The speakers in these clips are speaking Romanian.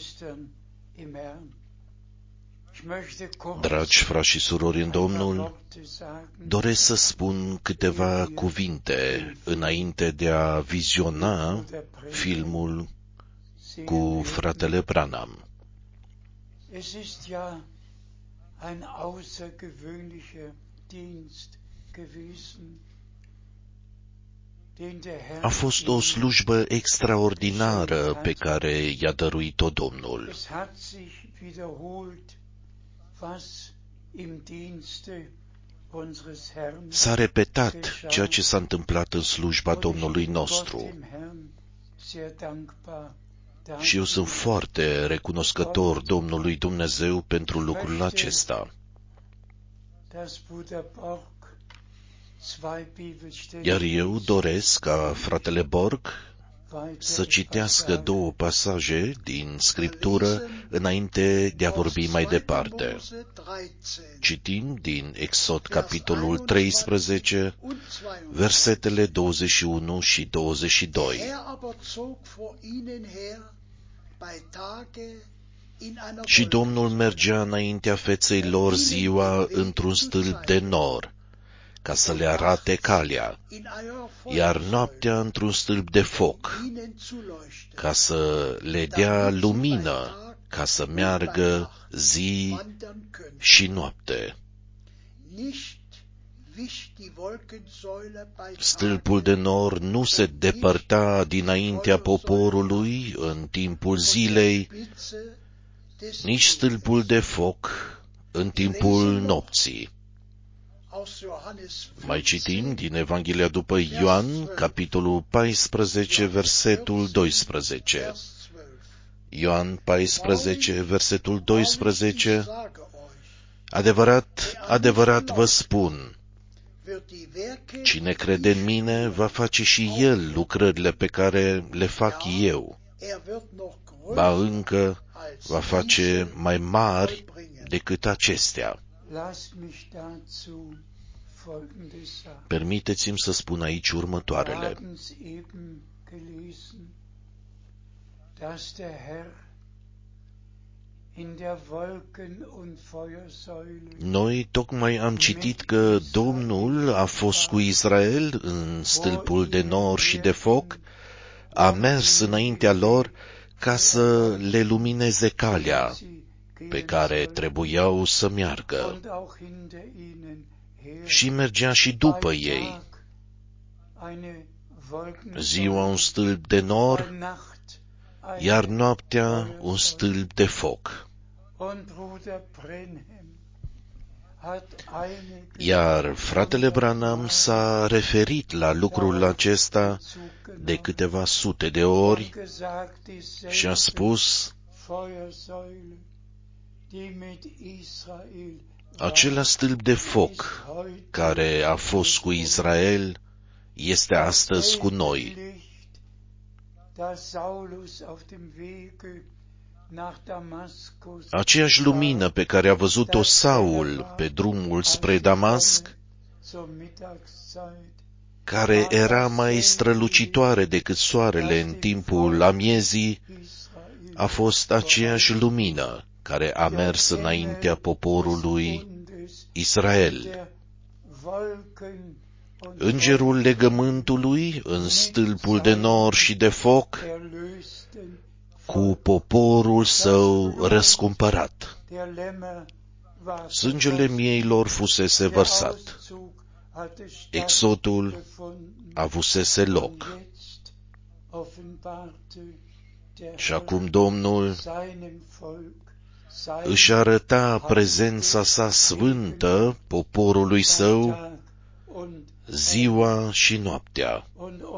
Dragi frați și surori în Domnul, doresc să spun câteva cuvinte înainte de a viziona filmul cu fratele Branham. A fost o slujbă extraordinară pe care i-a dăruit-o Domnul. S-a repetat ceea ce s-a întâmplat în slujba Domnului nostru. Și eu sunt foarte recunoscător Domnului Dumnezeu pentru lucrul acesta. Iar eu doresc ca fratele Borg să citească două pasaje din Scriptură înainte de a vorbi mai departe. Citim din Exod, capitolul 13, versetele 21 și 22. Și Domnul mergea înaintea feței lor ziua într-un stâlp de nor, ca să le arate calea, iar noaptea într-un stâlp de foc, ca să le dea lumină, ca să meargă zi și noapte. Stâlpul de nor nu se depărta dinaintea poporului în timpul zilei, nici stâlpul de foc în timpul nopții. Mai citim din Evanghelia după Ioan, capitolul 14, versetul 12. Ioan 14, versetul 12. Adevărat, adevărat vă spun, cine crede în mine va face și el lucrările pe care le fac eu, ba încă va face mai mari decât acestea. Permiteți-mi să spun aici următoarele. Noi tocmai am citit că Domnul a fost cu Israel în stâlpul de nor și de foc, a mers înaintea lor ca să le lumineze calea pe care trebuiau să meargă. Și mergea și după ei. Ziua un stâlp de nor, iar noaptea un stâlp de foc. Iar fratele Branham s-a referit la lucrul acesta de câteva sute de ori și a spus: acela stâlp de foc care a fost cu Israel este astăzi cu noi. Aceeași lumină pe care a văzut-o Saul pe drumul spre Damasc, care era mai strălucitoare decât soarele în timpul amiezii, a fost aceeași lumină care a mers înaintea poporului Israel. Îngerul legământului în stâlpul de nor și de foc, cu poporul său răscumpărat. Sângele mieilor fusese vărsat. Exodul avusese loc. Și acum Domnul își arăta prezența sa sfântă poporului său ziua și noaptea.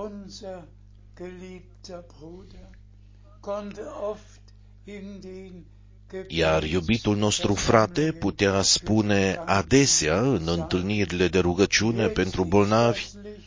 Iar iubitul nostru frate putea spune adesea în întâlnirile de rugăciune pentru bolnavi: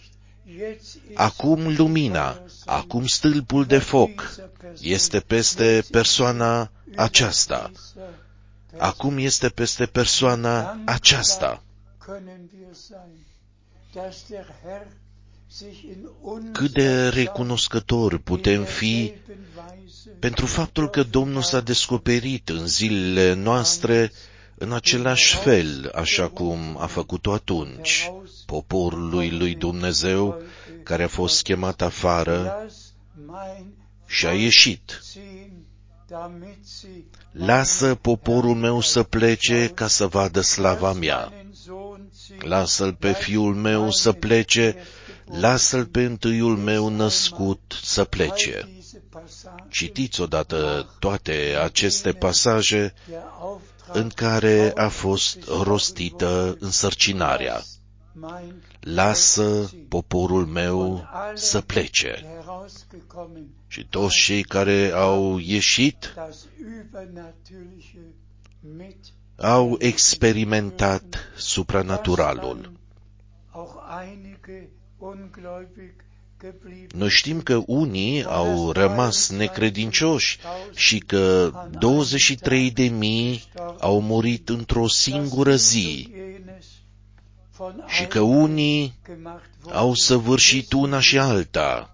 acum lumina, acum stâlpul de foc este peste persoana aceasta. Acum este peste persoana aceasta. cât de recunoscători putem fi pentru faptul că Domnul s-a descoperit în zilele noastre în același fel, așa cum a făcut-o atunci, poporului lui Dumnezeu care a fost chemat afară și a ieșit. Lasă poporul meu să plece ca să vadă slava mea. Lasă-l pe fiul meu să plece, lasă-l pe întâiul meu născut să plece. Citiți odată toate aceste pasaje în care a fost rostită însărcinarea. Lasă poporul meu să plece. Și toți cei care au ieșit au experimentat supranaturalul. Noi știm că unii au rămas necredincioși și că 23.000 au murit într-o singură zi și că unii au săvârșit una și alta.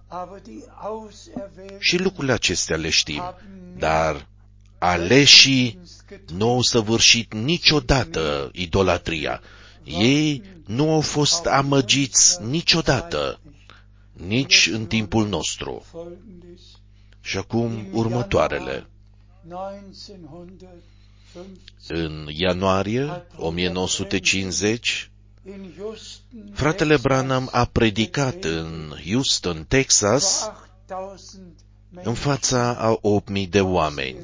Și lucrurile acestea le știm, dar aleșii nu au săvârșit niciodată idolatria. Ei nu au fost amăgiți niciodată, nici în timpul nostru. Și acum următoarele. În ianuarie 1950, fratele Branham a predicat în Houston, Texas, în fața a 8.000 de oameni.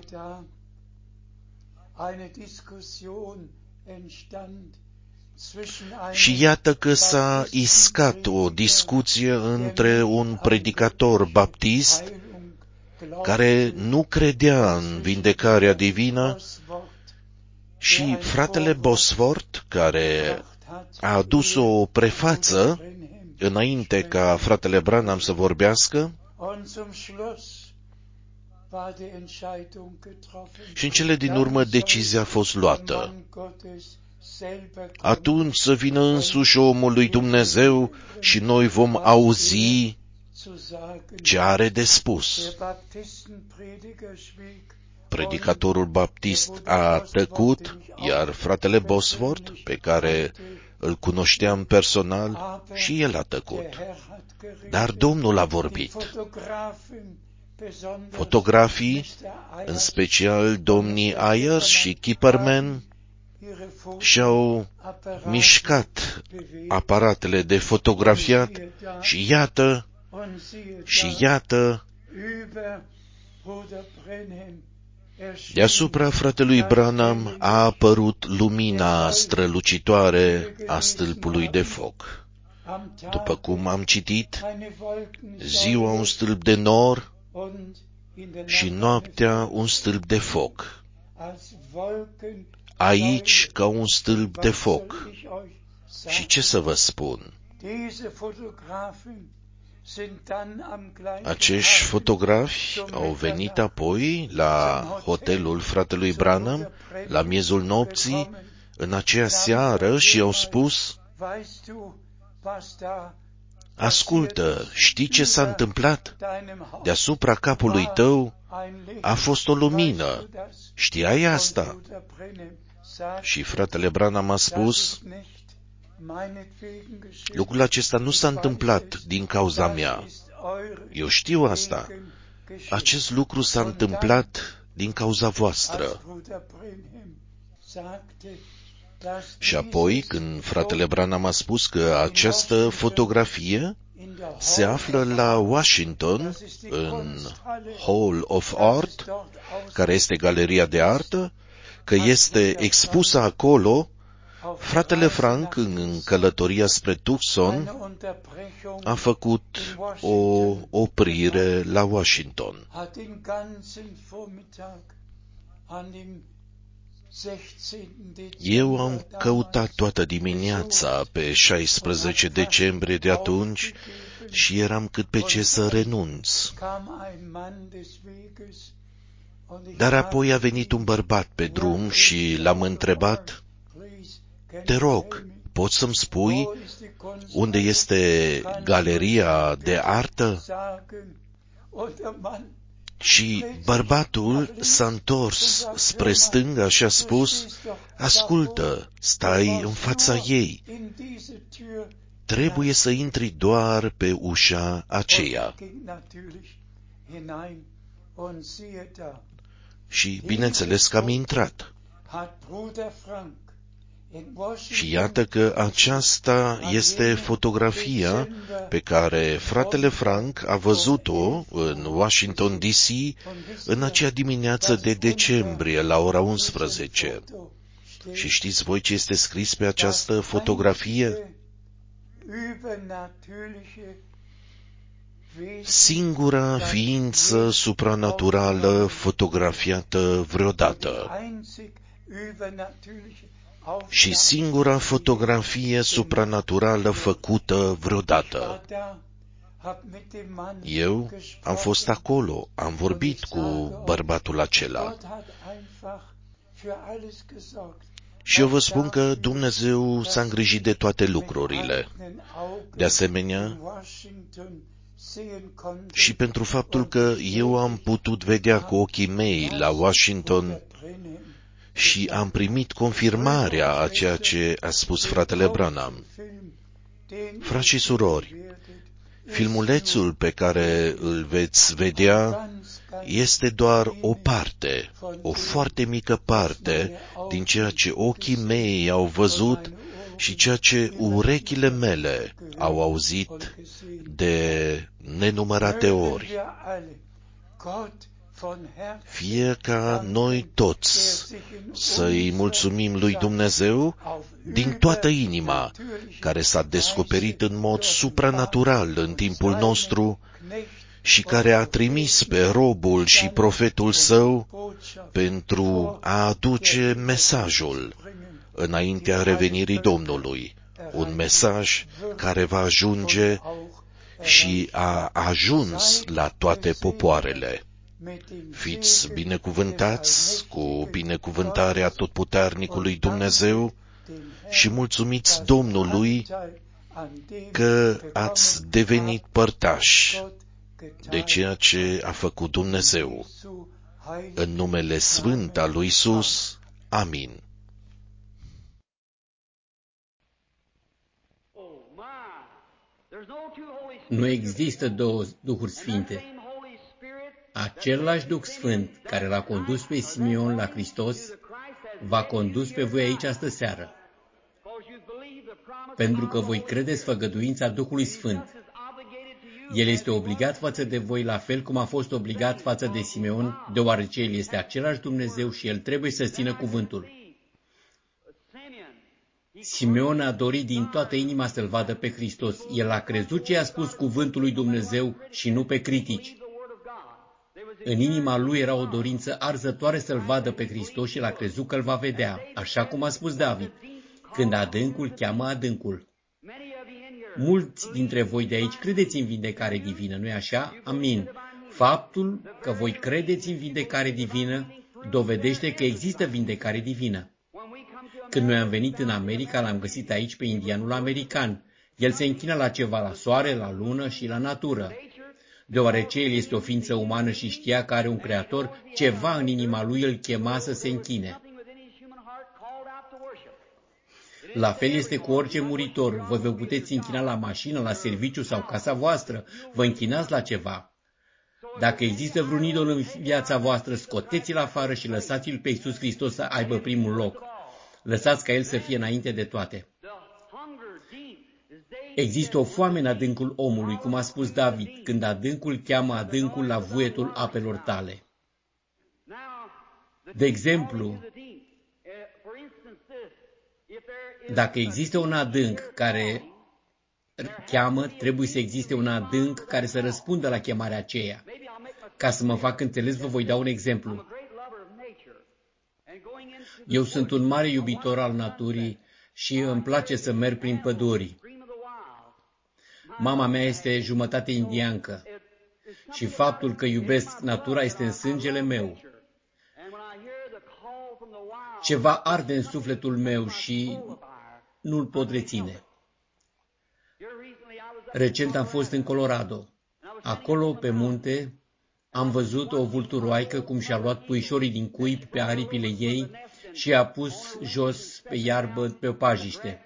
Și iată că s-a iscat o discuție între un predicator baptist care nu credea în vindecarea divină și fratele Bosworth, care a adus o prefață înainte ca fratele Branham să vorbească. Și în cele din urmă decizia a fost luată. Atunci să vină însuși omul lui Dumnezeu și noi vom auzi ce are de spus. Predicatorul baptist a tăcut, iar fratele Bosworth, pe care îl cunoșteam personal, și el a tăcut. Dar Domnul a vorbit. Fotografii, în special domnii Ayers și Kipperman, și-au mișcat aparatele de fotografiat și iată, deasupra fratelui Branham a apărut lumina strălucitoare a stâlpului de foc. După cum am citit, ziua un stâlp de nor și noaptea un stâlp de foc. Aici ca un stâlp de foc. Și ce să vă spun? Acești fotografi au venit apoi la hotelul fratelui Branham la miezul nopții, în aceea seară, și au spus: ascultă, știi ce s-a întâmplat? Deasupra capului tău a fost o lumină. Știai asta? Și fratele Branham a spus: lucrul acesta nu s-a întâmplat din cauza mea. Eu știu asta. Acest lucru s-a întâmplat din cauza voastră. Și apoi, când fratele Branham a spus că această fotografie se află la Washington, în Hall of Art, care este galeria de artă, că este expusă acolo, fratele Frank, în călătoria spre Tucson, a făcut o oprire la Washington. Eu am căutat toată dimineața pe 16 decembrie de atunci și eram cât pe ce să renunț. Dar apoi a venit un bărbat pe drum și l-am întrebat: te rog, poți să-mi spui unde este galeria de artă? Și bărbatul s-a întors spre stânga și a spus, ascultă, stai în fața ei. Trebuie să intri doar pe ușa aceea. Și bineînțeles că am intrat. Și iată că aceasta este fotografia pe care fratele Frank a văzut-o în Washington DC în acea dimineață de decembrie la ora 11. Și știți voi ce este scris pe această fotografie? Singura ființă supranaturală fotografiată vreodată. Și singura fotografie supranaturală făcută vreodată. Eu am fost acolo, am vorbit cu bărbatul acela. Și eu vă spun că Dumnezeu s-a îngrijit de toate lucrurile. De asemenea, și pentru faptul că eu am putut vedea cu ochii mei la Washington și am primit confirmarea a ceea ce a spus fratele Branham. Frați și surori, filmulețul pe care îl veți vedea este doar o parte, o foarte mică parte din ceea ce ochii mei au văzut și ceea ce urechile mele au auzit de nenumărate ori. Fie ca noi toți să-i mulțumim lui Dumnezeu din toată inima, care s-a descoperit în mod supranatural în timpul nostru și care a trimis pe robul și profetul său pentru a aduce mesajul înaintea revenirii Domnului, un mesaj care va ajunge și a ajuns la toate popoarele. Fiți binecuvântați cu binecuvântarea atotputernicului Dumnezeu și mulțumiți Domnului că ați devenit părtași de ceea ce a făcut Dumnezeu. În numele sfânt al lui Iisus. Amin. Nu există două Duhuri Sfinte. Același Duh Sfânt care l-a condus pe Simeon la Hristos v-a condus pe voi aici astă seară. Pentru că voi credeți făgăduința Duhului Sfânt. El este obligat față de voi la fel cum a fost obligat față de Simeon, deoarece El este același Dumnezeu și El trebuie să țină cuvântul. Simeon a dorit din toată inima să-L vadă pe Hristos. El a crezut ce a spus cuvântul lui Dumnezeu și nu pe critici. În inima lui era o dorință arzătoare să-L vadă pe Hristos și l-a crezut că-L va vedea, așa cum a spus David, când adâncul cheamă adâncul. Mulți dintre voi de aici credeți în vindecare divină, nu-i așa? Amin. Faptul că voi credeți în vindecare divină dovedește că există vindecare divină. Când noi am venit în America, l-am găsit aici pe indianul american. El se închină la ceva, la soare, la lună și la natură. Deoarece el este o ființă umană și știa că are un creator, ceva în inima lui îl chema să se închine. La fel este cu orice muritor. Voi vă puteți închina la mașină, la serviciu sau casa voastră. Vă închinați la ceva. Dacă există vreun idol în viața voastră, scoteți-l afară și lăsați-l pe Iisus Hristos să aibă primul loc. Lăsați ca El să fie înainte de toate. Există o foame în adâncul omului, cum a spus David, când adâncul cheamă adâncul la vuietul apelor tale. De exemplu, dacă există un adânc care cheamă, trebuie să existe un adânc care să răspundă la chemarea aceea. Ca să mă fac înțeles, vă voi da un exemplu. Eu sunt un mare iubitor al naturii și îmi place să merg prin păduri. Mama mea este jumătate indiancă și faptul că iubesc natura este în sângele meu. Ceva arde în sufletul meu și nu-l pot reține. Recent am fost în Colorado. Acolo, pe munte, am văzut o vulturoaică cum și-a luat puișorii din cuib pe aripile ei și i-a pus jos pe iarbă pe o pajiște.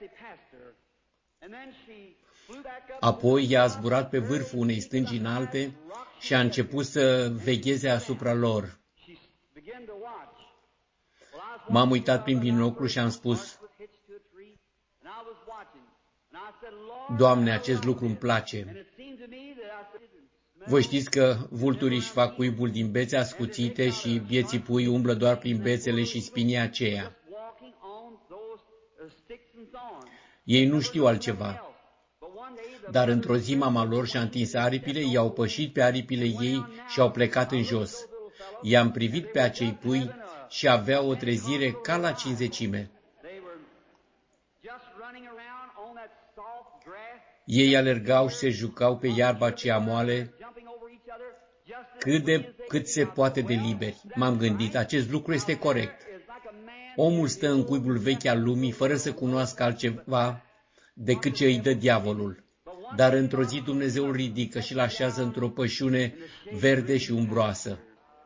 Apoi i-a zburat pe vârful unei stânci înalte și a început să vegheze asupra lor. M-am uitat prin binoclu și am spus: Doamne, acest lucru îmi place. Voi știți că vulturii își fac cuibul din bețe ascuțite și bieții pui umblă doar prin bețele și spinii aceea. Ei nu știu altceva. Dar într-o zi mama lor și-a întins aripile, i-au pășit pe aripile ei și au plecat în jos. I-am privit pe acei pui și aveau o trezire ca la cinzecime. Ei alergau și se jucau pe iarba aceea moale, cât se poate de liberi. M-am gândit, acest lucru este corect. Omul stă în cuibul vechi al lumii fără să cunoască altceva decât ce îi dă diavolul. Dar într-o zi Dumnezeu îl ridică și îl așează într-o pășune verde și umbroasă.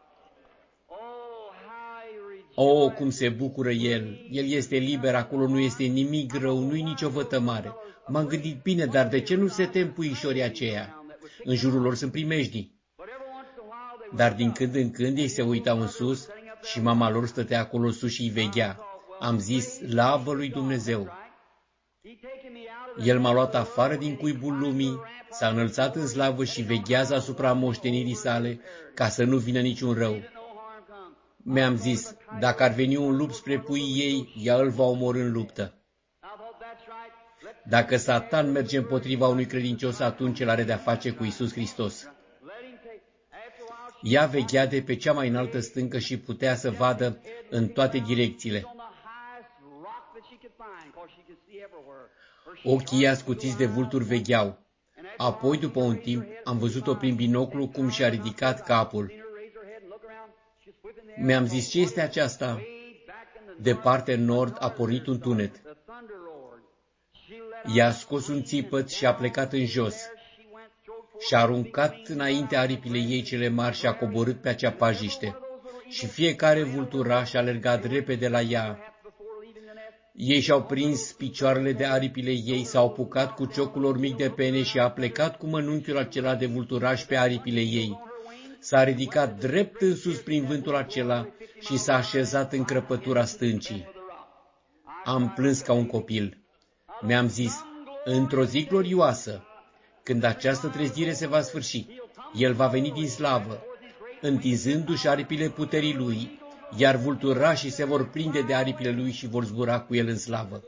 Oh, cum se bucură el! El este liber, acolo nu este nimic rău, nu-i nicio vătămare. M-am gândit, bine, dar de ce nu se tem puișorii aceia? În jurul lor sunt primejdii. Dar din când în când ei se uitau în sus și mama lor stătea acolo sus și îi veghea. Am zis, slavă lui Dumnezeu! El m-a luat afară din cuibul lumii, s-a înălțat în slavă și veghează asupra moștenirii sale, ca să nu vină niciun rău. Mi-am zis, dacă ar veni un lup spre puii ei, ea îl va omorî în luptă. Dacă Satan merge împotriva unui credincios, atunci el are de-a face cu Iisus Hristos. Ea veghea de pe cea mai înaltă stâncă și putea să vadă în toate direcțiile. Ochii ei ascuțiți de vulturi vegheau. Apoi, după un timp, am văzut-o prin binoclu cum și-a ridicat capul. Mi-am zis, ce este aceasta? Departe în nord a pornit un tunet. I-a scos un țipăt și a plecat în jos. Și-a aruncat înainte aripile ei cele mari și a coborât pe acea pajiște. Și fiecare vulturaș a alergat repede la ea. Ei și-au prins picioarele de aripile ei, s-au apucat cu ciocul lor mic de pene și a plecat cu mănunchiul acela de vulturaș pe aripile ei. S-a ridicat drept în sus prin vântul acela și s-a așezat în crăpătura stâncii. Am plâns ca un copil. Mi-am zis, într-o zi glorioasă, când această trezire se va sfârși, el va veni din slavă, întinzându-și aripile puterii lui, iar vulturașii se vor prinde de aripile lui și vor zbura cu el în slavă.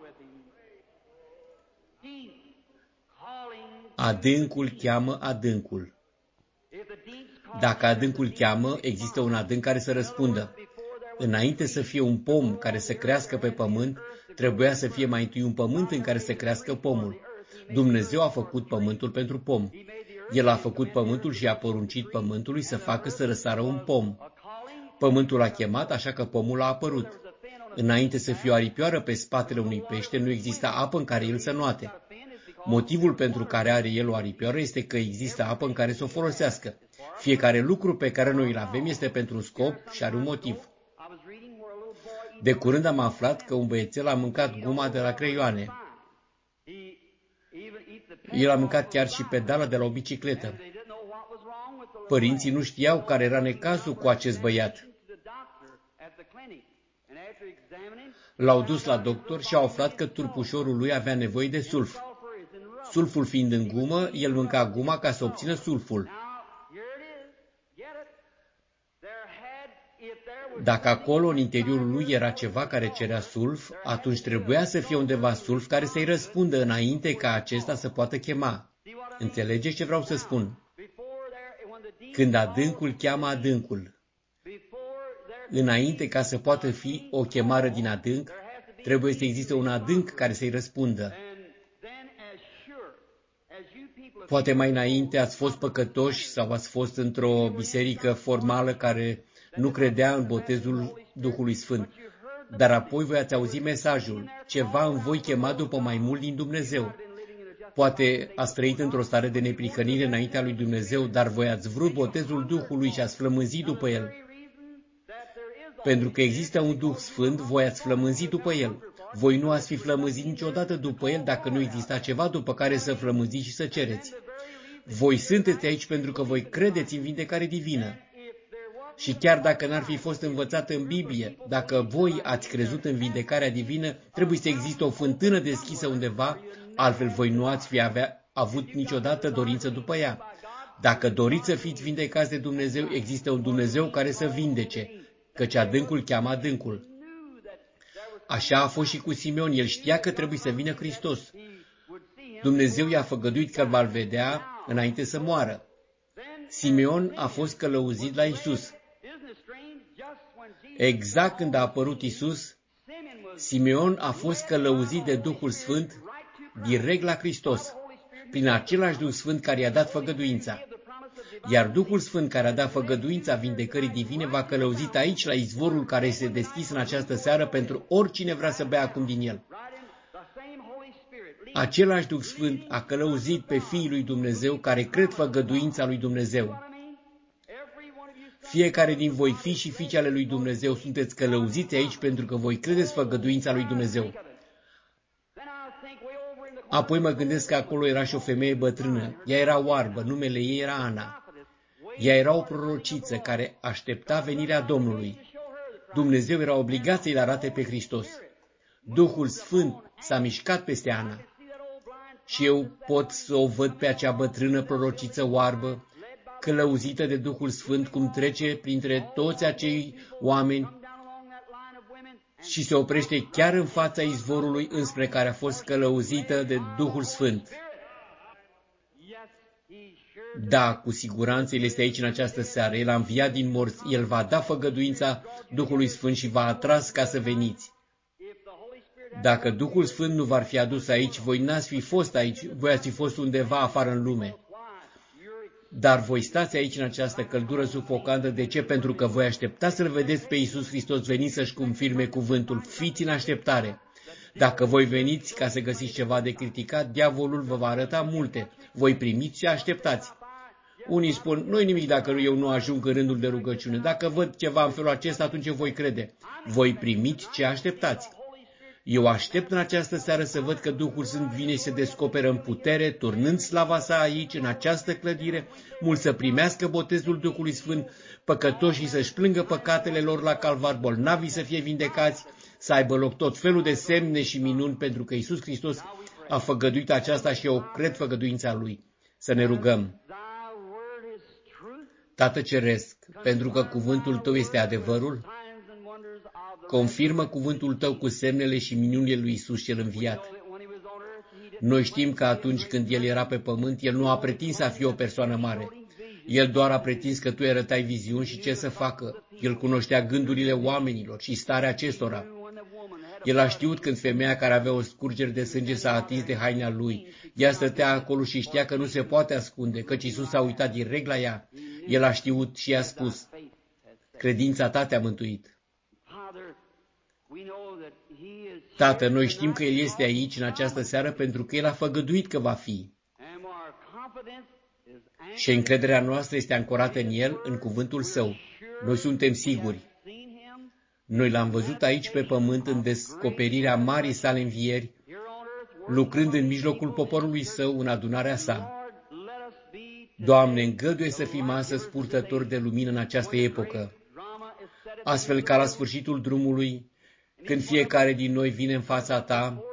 Adâncul cheamă adâncul. Dacă adâncul cheamă, există un adânc care să răspundă. Înainte să fie un pom care să crească pe pământ, trebuia să fie mai întâi un pământ în care să crească pomul. Dumnezeu a făcut pământul pentru pom. El a făcut pământul și a poruncit pământului să facă să răsară un pom. Pământul a chemat, așa că pomul a apărut. Înainte să fie o aripioară pe spatele unui pește, nu exista apă în care el să nuate. Motivul pentru care are el o aripioară este că există apă în care să o folosească. Fiecare lucru pe care noi îl avem este pentru un scop și are un motiv. De curând am aflat că un băiețel a mâncat guma de la creioane. El a mâncat chiar și pedala de la o bicicletă. Părinții nu știau care era necazul cu acest băiat. L-au dus la doctor și au aflat că turpușorul lui avea nevoie de sulf. Sulful fiind în gumă, el mânca guma ca să obțină sulful. Dacă acolo, în interiorul lui, era ceva care cerea sulf, atunci trebuia să fie undeva sulf care să-i răspundă înainte ca acesta să poată chema. Înțelegeți ce vreau să spun? Când adâncul cheamă adâncul, înainte ca să poată fi o chemare din adânc, trebuie să existe un adânc care să-i răspundă. Poate mai înainte ați fost păcătoși sau ați fost într-o biserică formală care nu credea în botezul Duhului Sfânt. Dar apoi voi ați auzi mesajul, ceva în voi chemat după mai mult din Dumnezeu. Poate ați trăit într-o stare de neprihănire înaintea lui Dumnezeu, dar voi ați vrut botezul Duhului și ați flămânzit după el. Pentru că există un Duh Sfânt, voi ați flămânzit după el. Voi nu ați fi flămânzit niciodată după el dacă nu exista ceva după care să flămânziți și să cereți. Voi sunteți aici pentru că voi credeți în vindecare divină. Și chiar dacă n-ar fi fost învățat în Biblie, dacă voi ați crezut în vindecarea divină, trebuie să existe o fântână deschisă undeva, altfel voi nu ați fi avut niciodată dorință după ea. Dacă doriți să fiți vindecați de Dumnezeu, există un Dumnezeu care să vindece, căci adâncul cheamă adâncul. Așa a fost și cu Simeon, el știa că trebuie să vină Hristos. Dumnezeu i-a făgăduit că îl va vedea înainte să moară. Simeon a fost călăuzit la Isus. Exact când a apărut Isus, Simeon a fost călăuzit de Duhul Sfânt direct la Hristos, prin același Duh Sfânt care i-a dat făgăduința. Iar Duhul Sfânt care a dat făgăduința vindecării divine va călăuzit aici la izvorul care este deschis în această seară pentru oricine vrea să bea acum din el. Același Duh Sfânt a călăuzit pe Fiii lui Dumnezeu care cred făgăduința lui Dumnezeu. Fiecare din voi, fii și fiice ale lui Dumnezeu, sunteți călăuziți aici pentru că voi credeți făgăduința lui Dumnezeu. Apoi mă gândesc că acolo era și o femeie bătrână. Ea era oarbă, numele ei era Ana. Ea era o prorociță care aștepta venirea Domnului. Dumnezeu era obligat să-i arate pe Hristos. Duhul Sfânt s-a mișcat peste Ana. Și eu pot să o văd pe acea bătrână prorociță oarbă, călăuzită de Duhul Sfânt, cum trece printre toți acei oameni și se oprește chiar în fața izvorului înspre care a fost călăuzită de Duhul Sfânt. Da, cu siguranță El este aici în această seară. El a înviat din morți, El va da făgăduința Duhului Sfânt și v-a atras ca să veniți. Dacă Duhul Sfânt nu v-ar fi adus aici, voi n-ați fi fost aici, voi ați fi fost undeva afară în lume. Dar voi stați aici în această căldură sufocantă. De ce? Pentru că voi așteptați să-L vedeți pe Iisus Hristos veni să-și confirme cuvântul. Fiți în așteptare. Dacă voi veniți ca să găsiți ceva de criticat, diavolul vă va arăta multe. Voi primiți și așteptați. Unii spun, nu-i nimic dacă eu nu ajung în rândul de rugăciune. Dacă văd ceva în felul acesta, atunci voi crede. Voi primiți ce așteptați. Eu aștept în această seară să văd că Duhul Sfânt vine și se descoperă în putere, turnând slava sa aici, în această clădire, mulți să primească botezul Duhului Sfânt, păcătoșii să-și plângă păcatele lor la calvar, bolnavii să fie vindecați, să aibă loc tot felul de semne și minuni, pentru că Iisus Hristos a făgăduit aceasta și eu cred făgăduința Lui. Să ne rugăm. Tată Ceresc, pentru că cuvântul Tău este adevărul, confirmă cuvântul Tău cu semnele și minunile lui Iisus cel înviat. Noi știm că atunci când El era pe pământ, El nu a pretins a fi o persoană mare. El doar a pretins că Tu îi arătai viziuni și ce să facă. El cunoștea gândurile oamenilor și starea acestora. El a știut când femeia care avea o scurgere de sânge s-a atins de haina Lui. Ea stătea acolo și știa că nu se poate ascunde, căci Iisus s-a uitat direct la ea. El a știut și i-a spus, credința ta te-a mântuit. Tată, noi știm că El este aici în această seară pentru că El a făgăduit că va fi. Și încrederea noastră este ancorată în El, în cuvântul Său. Noi suntem siguri. Noi L-am văzut aici pe pământ în descoperirea marii sale învieri, lucrând în mijlocul poporului Său în adunarea Sa. Doamne, îngăduie să fim astăzi purtători de lumină în această epocă, astfel ca la sfârșitul drumului, când fiecare din noi vine în fața Ta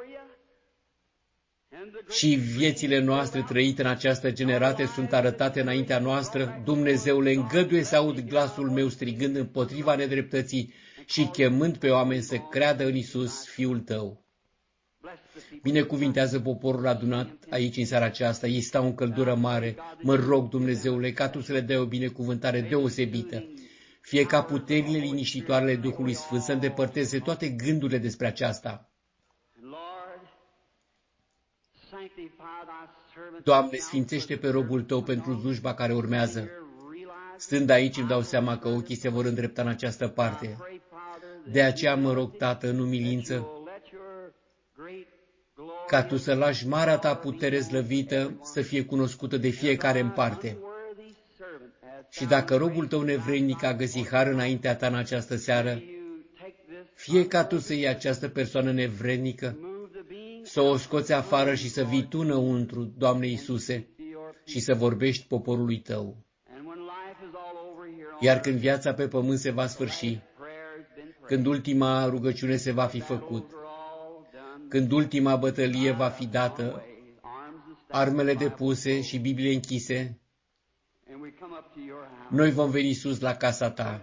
și viețile noastre trăite în această generație sunt arătate înaintea noastră, Dumnezeule, îngăduie să aud glasul meu strigând împotriva nedreptății și chemând pe oameni să creadă în Iisus, Fiul Tău. Binecuvintează poporul adunat aici în seara aceasta, ei stau în căldură mare, mă rog, Dumnezeule, ca Tu să le dai o binecuvântare deosebită, fie ca puterile liniștitoarele Duhului Sfânt să îndepărteze toate gândurile despre aceasta. Doamne, sfințește pe robul Tău pentru slujba care urmează. Stând aici îmi dau seama că ochii se vor îndrepta în această parte. De aceea mă rog, Tată, în umilință, ca Tu să lași marea Ta putere slăvită să fie cunoscută de fiecare în parte. Și dacă robul Tău nevrednic a găsit har înaintea Ta în această seară, fie ca Tu să iei această persoană nevrednică, să o scoți afară și să vii Tu înăuntru, Doamne Iisuse, și să vorbești poporului Tău. Iar când viața pe pământ se va sfârși, când ultima rugăciune se va fi făcut, când ultima bătălie va fi dată, armele depuse și Biblie închise, noi vom veni sus la casa Ta.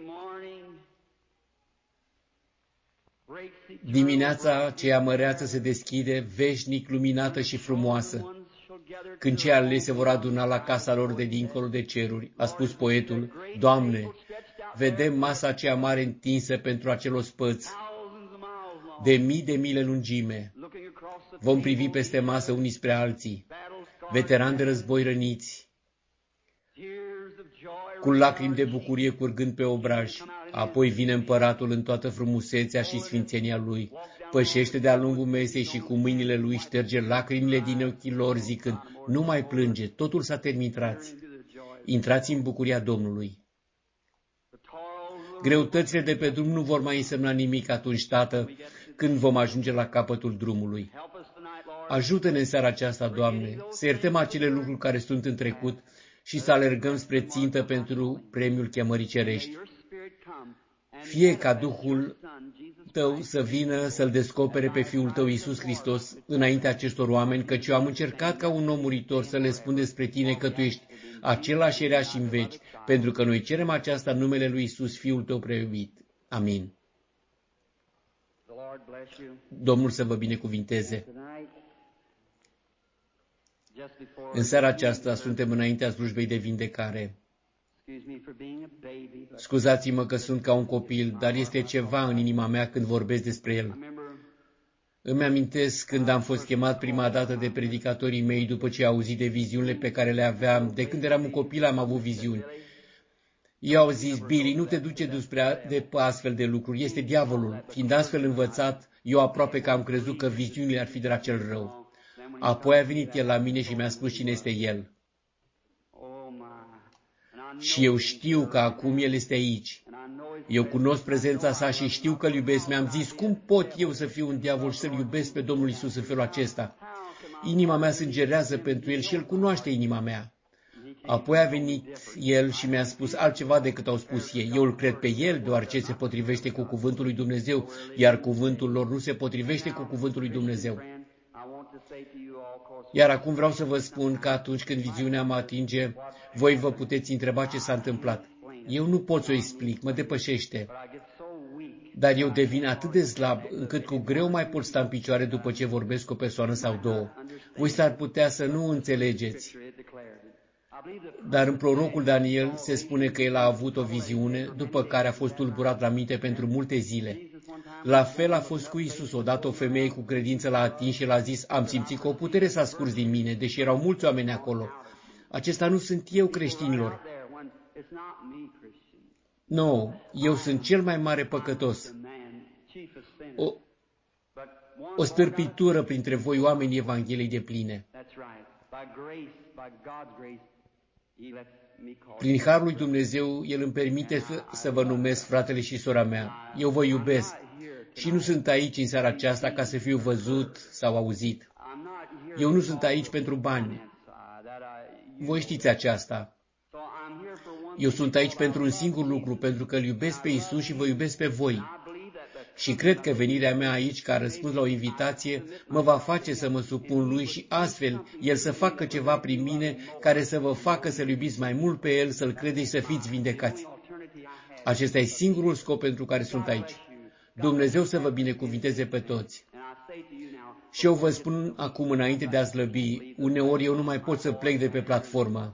Dimineața aceea măreață se deschide, veșnic, luminată și frumoasă, când cei aleși se vor aduna la casa lor de dincolo de ceruri. A spus poetul: Doamne, vedem masa aceea mare întinsă pentru acel ospăț, de mile lungime. Vom privi peste masă unii spre alții, veterani de război răniți, cu lacrimi de bucurie curgând pe obraj. Apoi vine împăratul în toată frumusețea și sfințenia lui, pășește de-a lungul mesei și cu mâinile lui șterge lacrimile din ochii lor, zicând: nu mai plânge, totul s-a terminat. Intrați în bucuria Domnului. Greutățile de pe drum nu vor mai însemna nimic atunci, Tată, când vom ajunge la capătul drumului. Ajută-ne în seara aceasta, Doamne, să iertăm acele lucruri care sunt în trecut și să alergăm spre țintă pentru premiul chemării cerești. Fie ca Duhul Tău să vină să-L descopere pe Fiul Tău Iisus Hristos înaintea acestor oameni, căci eu am încercat ca un om muritor să le spun despre Tine că Tu ești același era și în veci, pentru că noi cerem aceasta în numele lui Iisus, Fiul Tău preiubit. Amin. Domnul să vă binecuvinteze. În seara aceasta suntem înaintea slujbei de vindecare. Scuzați-mă că sunt ca un copil, dar este ceva în inima mea când vorbesc despre el. Îmi amintesc când am fost chemat prima dată de predicatorii mei după ce au auzit de viziunile pe care le aveam. De când eram un copil am avut viziuni. Ei au zis: Billy, nu te duce de astfel de lucruri, este diavolul. Fiind astfel învățat, eu aproape că am crezut că viziunile ar fi de la cel rău. Apoi a venit el la mine și mi-a spus cine este el. Și eu știu că acum el este aici. Eu cunosc prezența sa și știu că îl iubesc. Mi-am zis: cum pot eu să fiu un diavol și să-l iubesc pe Domnul Iisus în felul acesta? Inima mea sângerează pentru el și el cunoaște inima mea. Apoi a venit el și mi-a spus altceva decât au spus ei. Eu îl cred pe el, deoarece se potrivește cu cuvântul lui Dumnezeu, iar cuvântul lor nu se potrivește cu cuvântul lui Dumnezeu. Iar acum vreau să vă spun că atunci când viziunea mă atinge, voi vă puteți întreba ce s-a întâmplat. Eu nu pot să o explic, mă depășește. Dar eu devin atât de slab, încât cu greu mai pot sta în picioare după ce vorbesc cu o persoană sau două. Voi s-ar putea să nu înțelegeți. Dar în prorocul Daniel se spune că el a avut o viziune, după care a fost tulburat la minte pentru multe zile. La fel a fost cu Iisus. Odată o femeie cu credință l-a atins și l-a zis: am simțit că o putere s-a scurs din mine, deși erau mulți oameni acolo. Acesta nu sunt eu, creștinilor. Nu, eu sunt cel mai mare păcătos. O stârpitură printre voi, oamenii Evangheliei de pline. Prin harul lui Dumnezeu, El îmi permite să vă numesc fratele și sora mea. Eu vă iubesc și nu sunt aici în seara aceasta ca să fiu văzut sau auzit. Eu nu sunt aici pentru bani. Voi știți aceasta. Eu sunt aici pentru un singur lucru, pentru că îl iubesc pe Iisus și vă iubesc pe voi. Și cred că venirea mea aici, ca răspuns la o invitație, mă va face să mă supun Lui și astfel El să facă ceva prin mine care să vă facă să-L iubiți mai mult pe El, să-L credeți și să fiți vindecați. Acesta e singurul scop pentru care sunt aici. Dumnezeu să vă binecuvinteze pe toți. Și eu vă spun acum, înainte de a slăbi, uneori eu nu mai pot să plec de pe platformă.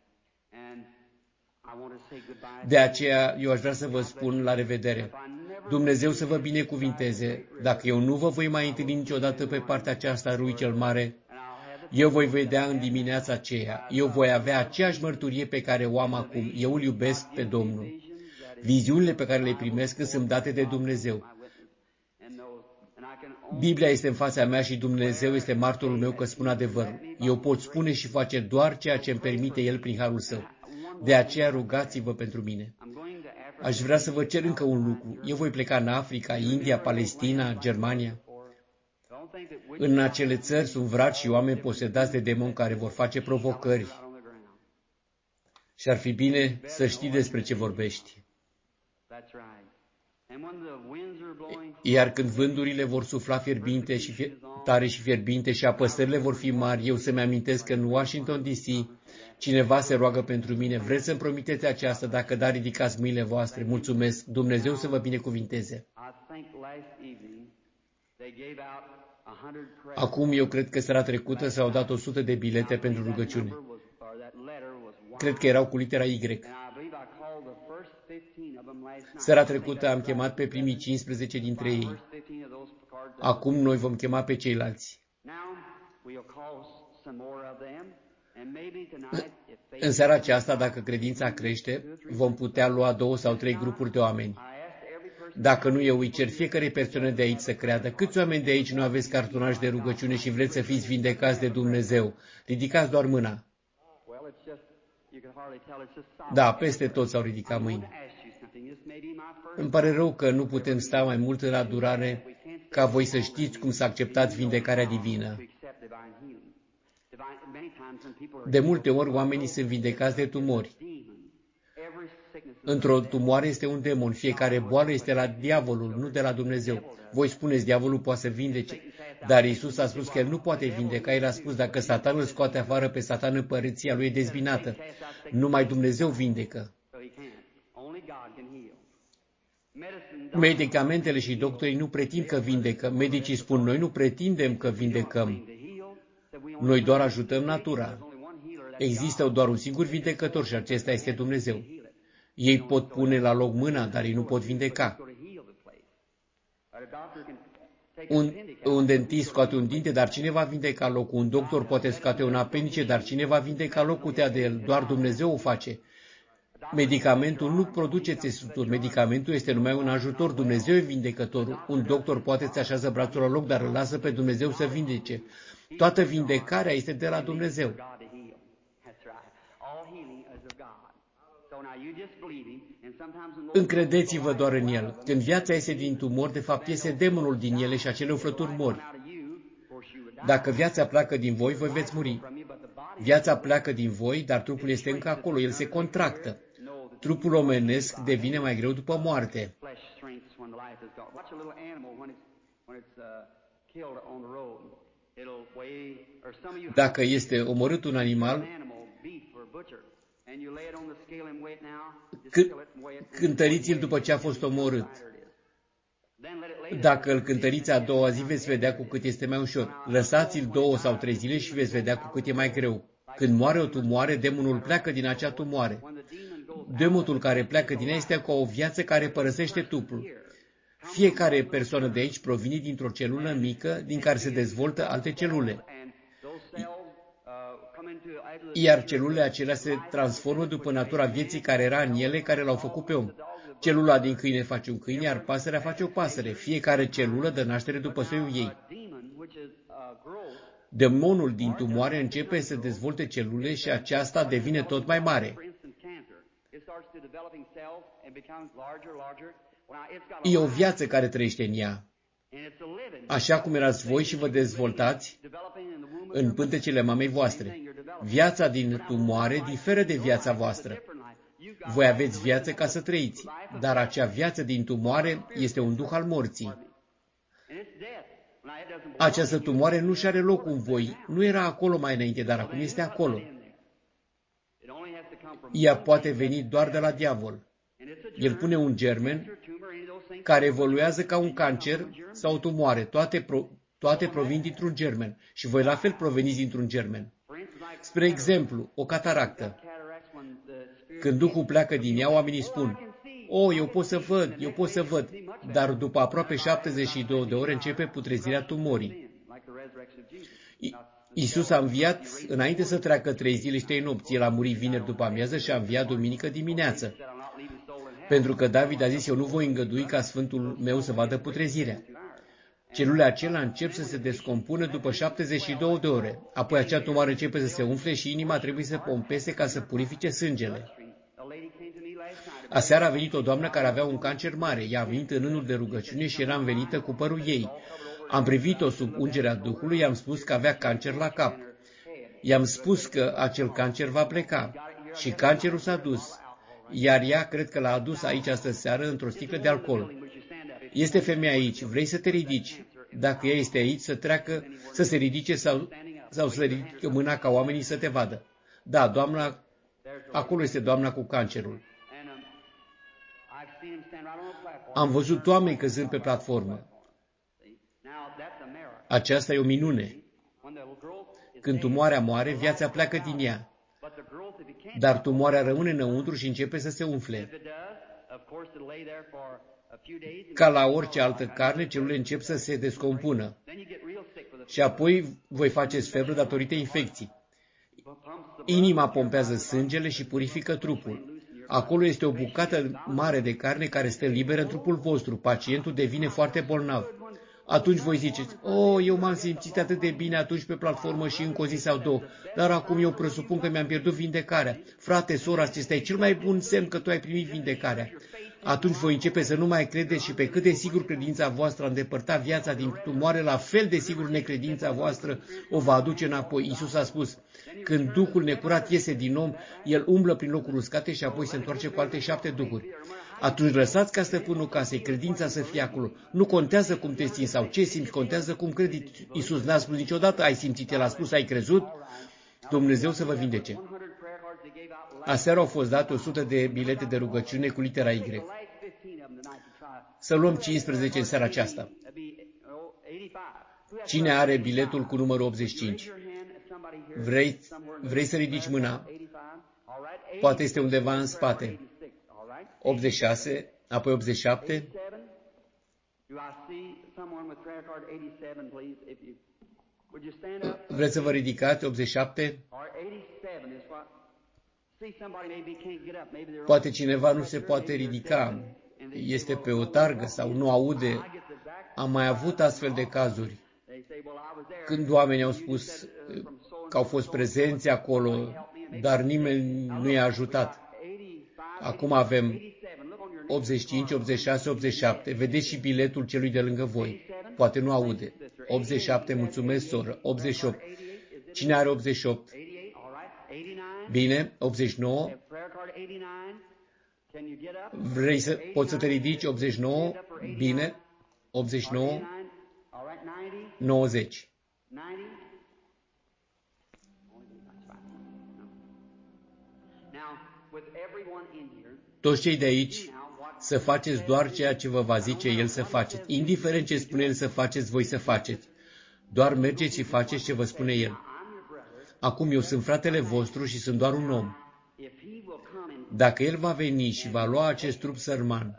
De aceea eu aș vrea să vă spun la revedere. Dumnezeu să vă binecuvinteze. Dacă eu nu vă voi mai întâlni niciodată pe partea aceasta a Râului cel Mare, eu voi vedea în dimineața aceea. Eu voi avea aceeași mărturie pe care o am acum. Eu îl iubesc pe Domnul. Viziunile pe care le primesc sunt date de Dumnezeu. Biblia este în fața mea și Dumnezeu este martorul meu că spun adevărul. Eu pot spune și face doar ceea ce îmi permite El prin harul Său. De aceea rugați-vă pentru mine. Aș vrea să vă cer încă un lucru. Eu voi pleca în Africa, India, Palestina, Germania. În acele țări sunt vraci și oameni posedați de demoni care vor face provocări. Și ar fi bine să știi despre ce vorbești. Iar când vânturile vor sufla fierbinte și tare și fierbinte și apăsările vor fi mari, eu să-mi amintesc că în Washington DC cineva se roagă pentru mine. Vreți să-mi promiteți aceasta? Dacă da, ridicați mâinile voastre. Mulțumesc. Dumnezeu să vă binecuvinteze. Acum eu cred că seara trecută s-au dat 100 de bilete pentru rugăciune. Cred că erau cu litera Y. Seara trecută am chemat pe primii 15 dintre ei. Acum noi vom chema pe ceilalți. În seara aceasta, dacă credința crește, vom putea lua 2 sau 3 grupuri de oameni. Dacă nu, eu îi cer fiecare persoană de aici să creadă. Câți oameni de aici nu aveți cartonaj de rugăciune și vreți să fiți vindecați de Dumnezeu? Ridicați doar mâna. Da, peste tot s-au ridicat mâini. Îmi pare rău că nu putem sta mai mult în adorare ca voi să știți cum să acceptați vindecarea divină. De multe ori oamenii sunt vindecați de tumori. Într-o tumoare este un demon. Fiecare boală este la diavolul, nu de la Dumnezeu. Voi spuneți, diavolul poate să vindece. Dar Iisus a spus că El nu poate vindeca. El a spus, dacă Satan îl scoate afară pe Satan, împărăția lui e dezbinată. Numai Dumnezeu vindecă. Medicamentele și doctorii nu pretind că vindecă. Medicii spun, noi nu pretindem că vindecăm. Noi doar ajutăm natura. Există doar un singur vindecător și acesta este Dumnezeu. Ei pot pune la loc mâna, dar ei nu pot vindeca. Un dentist scoate un dinte, dar cine va vindeca locul? Un doctor poate scoate un apendice, dar cine va vindeca locul de el? Doar Dumnezeu o face. Medicamentul nu produce țesuturi. Medicamentul este numai un ajutor. Dumnezeu e vindecătorul. Un doctor poate să așează brațul la loc, dar îl lasă pe Dumnezeu să vindece. Toată vindecarea este de la Dumnezeu. Încredeți-vă doar în El. Când viața iese din tumor, de fapt iese demonul din ele și acele umflături mori. Dacă viața pleacă din voi, voi veți muri. Viața pleacă din voi, dar trupul este încă acolo, el se contractă. Trupul omenesc devine mai greu după moarte. Dacă este omorât un animal, cântăriți-l după ce a fost omorât. Dacă îl cântăriți a doua zi, veți vedea cu cât este mai ușor. Lăsați-l 2 sau 3 zile și veți vedea cu cât e mai greu. Când moare o tumoare, demonul pleacă din acea tumoare. Demonul care pleacă din ea este ca o viață care părăsește trupul. Fiecare persoană de aici provine dintr-o celulă mică din care se dezvoltă alte celule. Iar celulele acelea se transformă după natura vieții care era în ele, care l-au făcut pe om. Celula din câine face un câine, iar pasărea face o pasăre. Fiecare celulă dă naștere după soiul ei. Demonul din tumoare începe să dezvolte celule și aceasta devine tot mai mare. E o viață care trăiește în ea. Așa cum erați voi și vă dezvoltați în pântecele mamei voastre. Viața din tumoare diferă de viața voastră. Voi aveți viață ca să trăiți, dar acea viață din tumoare este un duh al morții. Această tumoare nu și are loc în voi. Nu era acolo mai înainte, dar acum este acolo. Ea poate veni doar de la diavol. El pune un germen care evoluează ca un cancer sau o tumoare. Toate provin dintr-un germen și voi la fel proveniți dintr-un germen. Spre exemplu, o cataractă. Când Duhul pleacă din ea, oamenii spun, eu pot să văd, dar după aproape 72 de ore începe putrezirea tumorii. Iisus a înviat înainte să treacă 3 zile și 3 nopți. El a murit vineri după amiază și a înviat duminică dimineață. Pentru că David a zis, eu nu voi îngădui ca sfântul meu să vadă putrezirea. Celulele acelea încep să se descompună după 72 de ore. Apoi acea tumoare începe să se umfle și inima trebuie să pompese ca să purifice sângele. Aseară a venit o doamnă care avea un cancer mare. Ea a venit în rândul de rugăciune și era învelită cu părul ei. Am privit-o sub ungerea Duhului, i-am spus că avea cancer la cap. I-am spus că acel cancer va pleca. Și cancerul s-a dus. Iar ea cred că l-a adus aici astă seară într-o sticlă de alcool. Este femeia aici, vrei să te ridici? Dacă ea este aici, să treacă, să se ridice sau să ridice mâna ca oamenii să te vadă. Da, doamna, acolo este doamna cu cancerul. Am văzut oameni căzând pe platformă. Aceasta e o minune. Când tumoarea moare, viața pleacă din ea. Dar tumoarea rămâne înăuntru și începe să se umfle. Ca la orice altă carne, celulele încep să se descompună. Și apoi voi faceți febră datorită infecții. Inima pompează sângele și purifică trupul. Acolo este o bucată mare de carne care stă liberă în trupul vostru. Pacientul devine foarte bolnav. Atunci voi ziceți, eu m-am simțit atât de bine atunci pe platformă și încă o zi sau două, dar acum eu presupun că mi-am pierdut vindecarea. Frate, sora, acesta e cel mai bun semn că tu ai primit vindecarea. Atunci voi începe să nu mai credeți și pe cât de sigur credința voastră a îndepărtat viața din tumoare, la fel de sigur necredința voastră o va aduce înapoi. Iisus a spus, când Duhul necurat iese din om, el umblă prin locuri uscate și apoi se întoarce cu alte 7 duhuri. Atunci lăsați ca stăpânul casei credința să fie acolo. Nu contează cum te simți sau ce simți, contează cum crezi. Iisus n-a spus niciodată ai simțit, el a spus ai crezut. Dumnezeu să vă vindece. Aseară au fost date 100 de bilete de rugăciune cu litera Y. Să luăm 15 în seara aceasta. Cine are biletul cu numărul 85? Vrei să ridici mâna? Poate este undeva în spate. 86, apoi 87. Vreți să vă ridicați? 87? Poate cineva nu se poate ridica, este pe o targă sau nu aude. Am mai avut astfel de cazuri. Când oamenii au spus că au fost prezenți acolo, dar nimeni nu i-a ajutat. Acum avem 85, 86, 87. Vedeți și biletul celui de lângă voi. Poate nu aude. 87, mulțumesc, soră. 88. Cine are 88? Bine, 89. Poți să te ridici? 89. Bine. 89. 90. Toți cei de aici, să faceți doar ceea ce vă va zice El să faceți. Indiferent ce spune El să faceți, voi să faceți. Doar mergeți și faceți ce vă spune El. Acum eu sunt fratele vostru și sunt doar un om. Dacă El va veni și va lua acest trup sărman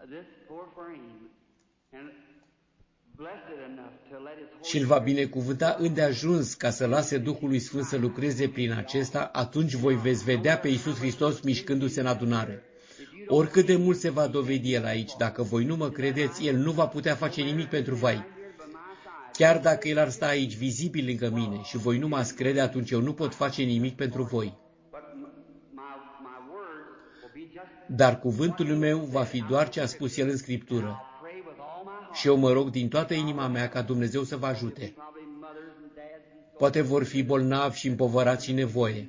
și îl va binecuvânta îndeajuns ca să lase Duhului Sfânt să lucreze prin acesta, atunci voi veți vedea pe Iisus Hristos mișcându-se în adunare. Oricât de mult se va dovedi El aici, dacă voi nu mă credeți, El nu va putea face nimic pentru voi. Chiar dacă El ar sta aici, vizibil lângă mine, și voi nu m-ați crede, atunci eu nu pot face nimic pentru voi. Dar cuvântul meu va fi doar ce a spus El în Scriptură. Și eu mă rog din toată inima mea ca Dumnezeu să vă ajute. Poate vor fi bolnavi și împovărați și nevoie.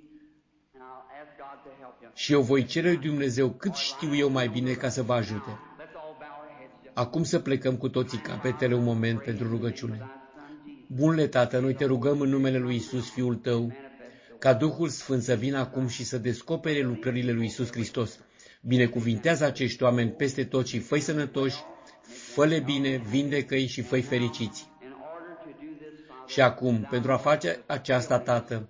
Și eu voi cere lui Dumnezeu cât știu eu mai bine ca să vă ajute. Acum să plecăm cu toții capetele un moment pentru rugăciune. Bunule Tată, noi te rugăm în numele lui Iisus, Fiul Tău, ca Duhul Sfânt să vină acum și să descopere lucrările lui Iisus Hristos. Binecuvintează acești oameni peste tot și fă-i sănătoși, fă-le bine, vindecă-i și fă-i fericiți. Și acum, pentru a face aceasta, Tată,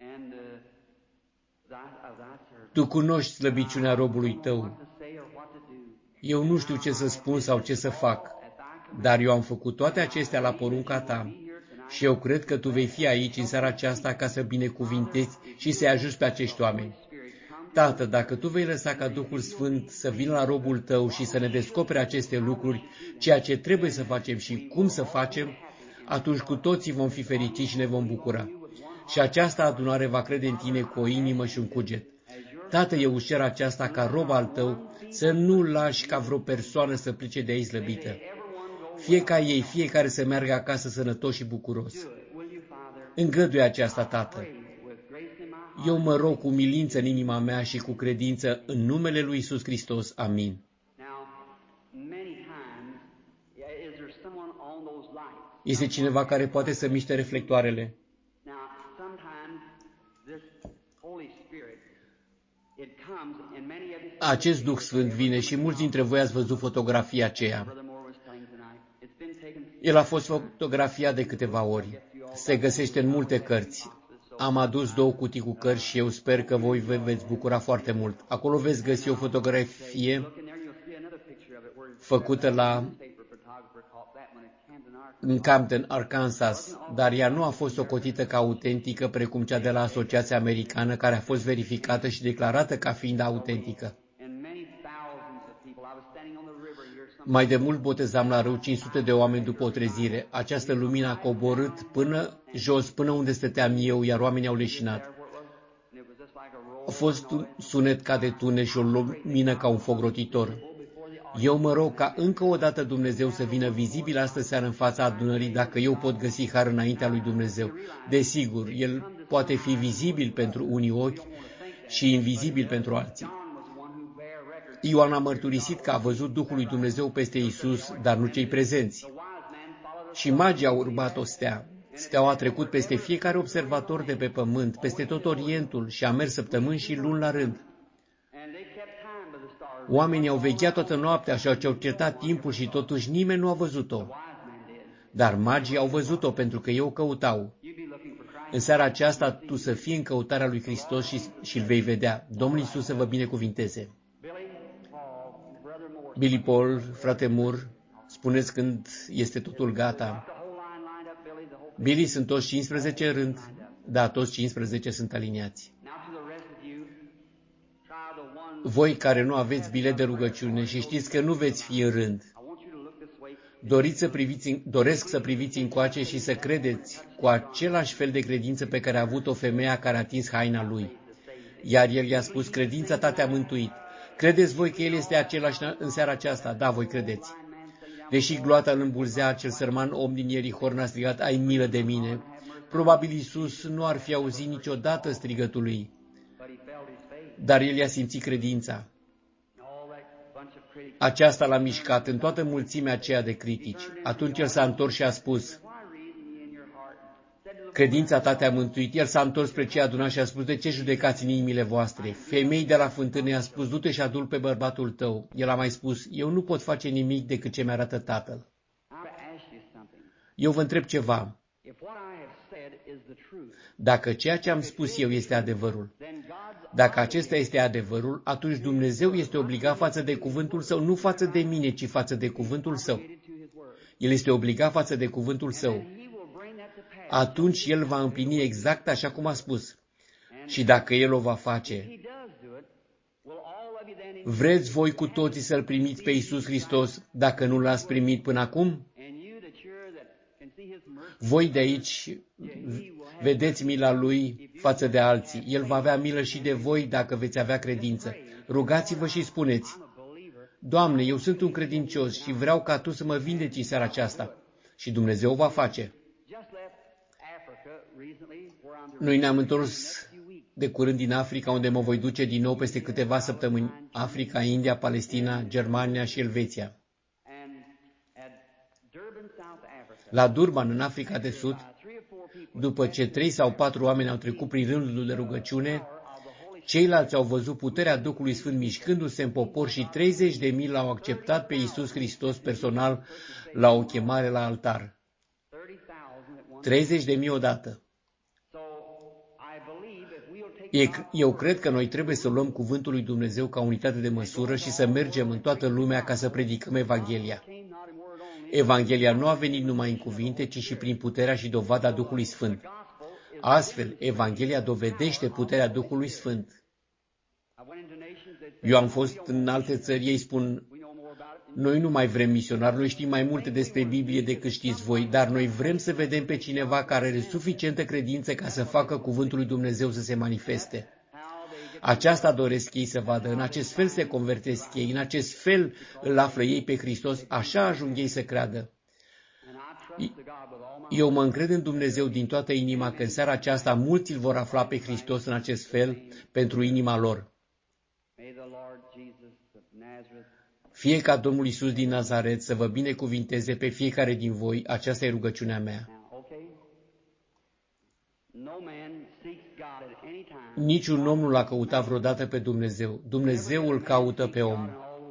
Tu cunoști slăbiciunea robului Tău. Eu nu știu ce să spun sau ce să fac, dar eu am făcut toate acestea la porunca Ta și eu cred că Tu vei fi aici în seara aceasta ca să binecuvintezi și să-i ajuți pe acești oameni. Tată, dacă Tu vei lăsa ca Duhul Sfânt să vină la robul Tău și să ne descopere aceste lucruri, ceea ce trebuie să facem și cum să facem, atunci cu toții vom fi fericiți și ne vom bucura. Și această adunare va crede în Tine cu o inimă și un cuget. Tată, eu îți cer aceasta ca rob al Tău, să nu lași ca vreo persoană să plece de aici slăbită. Fie ca ei, fiecare să meargă acasă sănătos și bucuros. Îngăduie aceasta, Tată. Eu mă rog cu umilință în inima mea și cu credință în numele lui Iisus Hristos. Amin. Este cineva care poate să miște reflectoarele? Acest Duh Sfânt vine și mulți dintre voi ați văzut fotografia aceea. El a fost fotografiat de câteva ori. Se găsește în multe cărți. Am adus 2 cutii cu cărți și eu sper că voi vă veți bucura foarte mult. Acolo veți găsi o fotografie făcută în Camden, Arkansas, dar ea nu a fost socotită ca autentică precum cea de la Asociația Americană, care a fost verificată și declarată ca fiind autentică. Mai de mult botezam la râu 500 de oameni după o trezire. Această lumină a coborât până jos, până unde stăteam eu, iar oamenii au leșinat. A fost un sunet ca de tunel și o lumină ca un foc rotitor. Eu mă rog ca încă o dată Dumnezeu să vină vizibil astă seară în fața adunării, dacă eu pot găsi har înaintea lui Dumnezeu. Desigur, El poate fi vizibil pentru unii ochi și invizibil pentru alții. Ioan a mărturisit că a văzut Duhul lui Dumnezeu peste Iisus, dar nu cei prezenți. Și magii au urmat o stea. Steaua a trecut peste fiecare observator de pe pământ, peste tot Orientul și a mers săptămâni și luni la rând. Oamenii au vegheat toată noaptea și au cercetat timpul și totuși nimeni nu a văzut-o. Dar magii au văzut-o pentru că ei o căutau. În seara aceasta tu să fii în căutarea lui Hristos și îl vei vedea. Domnul Iisus să vă binecuvinteze. Billy Paul, frate Moore, spuneți când este totul gata. Billy, sunt toți 15 în rând? Da, toți 15 sunt aliniați. Voi care nu aveți bilet de rugăciune și știți că nu veți fi în rând, doresc să priviți încoace și să credeți cu același fel de credință pe care a avut-o femeia care a atins haina lui. Iar el i-a spus, credința ta te-a mântuit. Credeți voi că el este același în seara aceasta? Da, voi credeți. Deși gloata îl îmbulzea, acel sărman om din Ierihon a strigat, ai milă de mine. Probabil Iisus nu ar fi auzit niciodată strigătul lui, dar el i-a simțit credința. Aceasta l-a mișcat în toată mulțimea aceea de critici. Atunci el s-a întors și a spus, credința ta te-a mântuit. El s-a întors spre cei adunați și a spus, de ce judecați în inimile voastre? Femei de la fântână i-a spus, du-te și adu-l pe bărbatul tău. El a mai spus, eu nu pot face nimic decât ce mi-arată Tatăl. Eu vă întreb ceva. Dacă ceea ce am spus eu este adevărul, dacă acesta este adevărul, atunci Dumnezeu este obligat față de cuvântul Său, nu față de mine, ci față de cuvântul Său. El este obligat față de cuvântul Său. Atunci El va împlini exact așa cum a spus. Și dacă El o va face, vreți voi cu toții să-L primiți pe Iisus Hristos dacă nu L-ați primit până acum? Voi de aici vedeți mila Lui față de alții. El va avea milă și de voi dacă veți avea credință. Rugați-vă și spuneți, Doamne, eu sunt un credincios și vreau ca Tu să mă vindeci în seara aceasta. Și Dumnezeu o va face. Noi ne-am întors de curând din Africa, unde mă voi duce din nou peste câteva săptămâni. Africa, India, Palestina, Germania și Elveția. La Durban, în Africa de Sud, după ce 3 sau 4 oameni au trecut prin rândul de rugăciune, ceilalți au văzut puterea Duhului Sfânt mișcându-se în popor și 30.000 l-au acceptat pe Iisus Hristos personal la o chemare la altar. 30.000 odată. Eu cred că noi trebuie să luăm cuvântul lui Dumnezeu ca unitate de măsură și să mergem în toată lumea ca să predicăm Evanghelia. Evanghelia nu a venit numai în cuvinte, ci și prin puterea și dovada Duhului Sfânt. Astfel, Evanghelia dovedește puterea Duhului Sfânt. Eu am fost în alte țări, ei spun, noi nu mai vrem misionari, noi știm mai multe despre Biblie decât știți voi, dar noi vrem să vedem pe cineva care are suficientă credință ca să facă cuvântul lui Dumnezeu să se manifeste. Aceasta doresc ei să vadă, în acest fel se convertesc ei, în acest fel îl află ei pe Hristos, așa ajung ei să creadă. Eu mă încred în Dumnezeu din toată inima că în seara aceasta mulți îl vor afla pe Hristos în acest fel pentru inima lor. Fie ca Domnul Iisus din Nazaret să vă binecuvinteze pe fiecare din voi, aceasta e rugăciunea mea. Niciun om nu l-a căutat vreodată pe Dumnezeu. Dumnezeu îl caută pe om.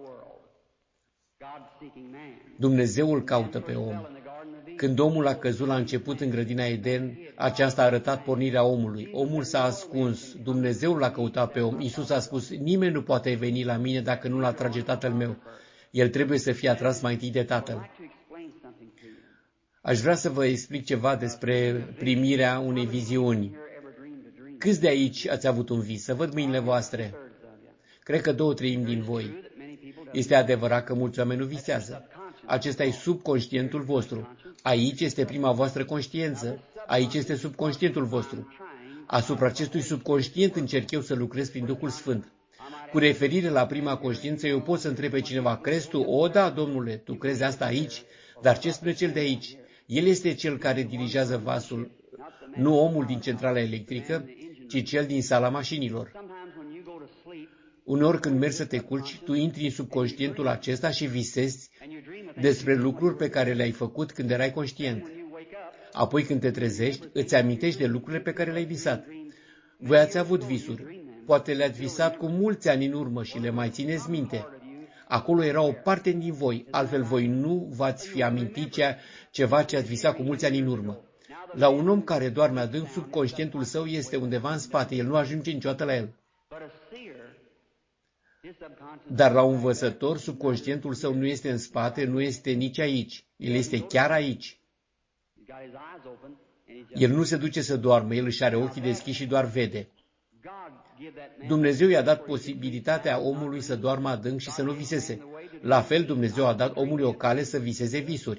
Dumnezeu îl caută pe om. Când omul a căzut la început în grădina Eden, aceasta a arătat pornirea omului. Omul s-a ascuns. Dumnezeu l-a căutat pe om. Iisus a spus, nimeni nu poate veni la mine dacă nu-l atrage Tatăl meu. El trebuie să fie atras mai întâi de Tatăl. Aș vrea să vă explic ceva despre primirea unei viziuni. Câți de aici ați avut un vis? Să văd mâinile voastre. Cred că 2/3 din voi. Este adevărat că mulți oameni nu visează. Acesta e subconștientul vostru. Aici este prima voastră conștiință. Aici este subconștientul vostru. Asupra acestui subconștient încerc eu să lucrez prin Duhul Sfânt. Cu referire la prima conștiință, eu pot să întreb pe cineva, crezi tu? O, da, domnule, tu crezi asta aici? Dar ce spune cel de aici? El este cel care dirigează vasul, nu omul din centrala electrică, ci cel din sala mașinilor. Uneori când mergi să te culci, tu intri în subconștientul acesta și visezi despre lucruri pe care le-ai făcut când erai conștient. Apoi când te trezești, îți amintești de lucrurile pe care le-ai visat. Voi ați avut visuri. Poate le-ați visat cu mulți ani în urmă și le mai țineți minte. Acolo era o parte din voi, altfel voi nu v-ați fi amintit ceva ce ați visat cu mulți ani în urmă. La un om care doarme adânc, subconștientul său este undeva în spate, el nu ajunge niciodată la el. Dar la un învățător, subconștientul său nu este în spate, nu este nici aici, el este chiar aici. El nu se duce să doarmă, el își are ochii deschiși și doar vede. Dumnezeu i-a dat posibilitatea omului să doarmă adânc și să nu viseze. La fel, Dumnezeu a dat omului o cale să viseze visuri.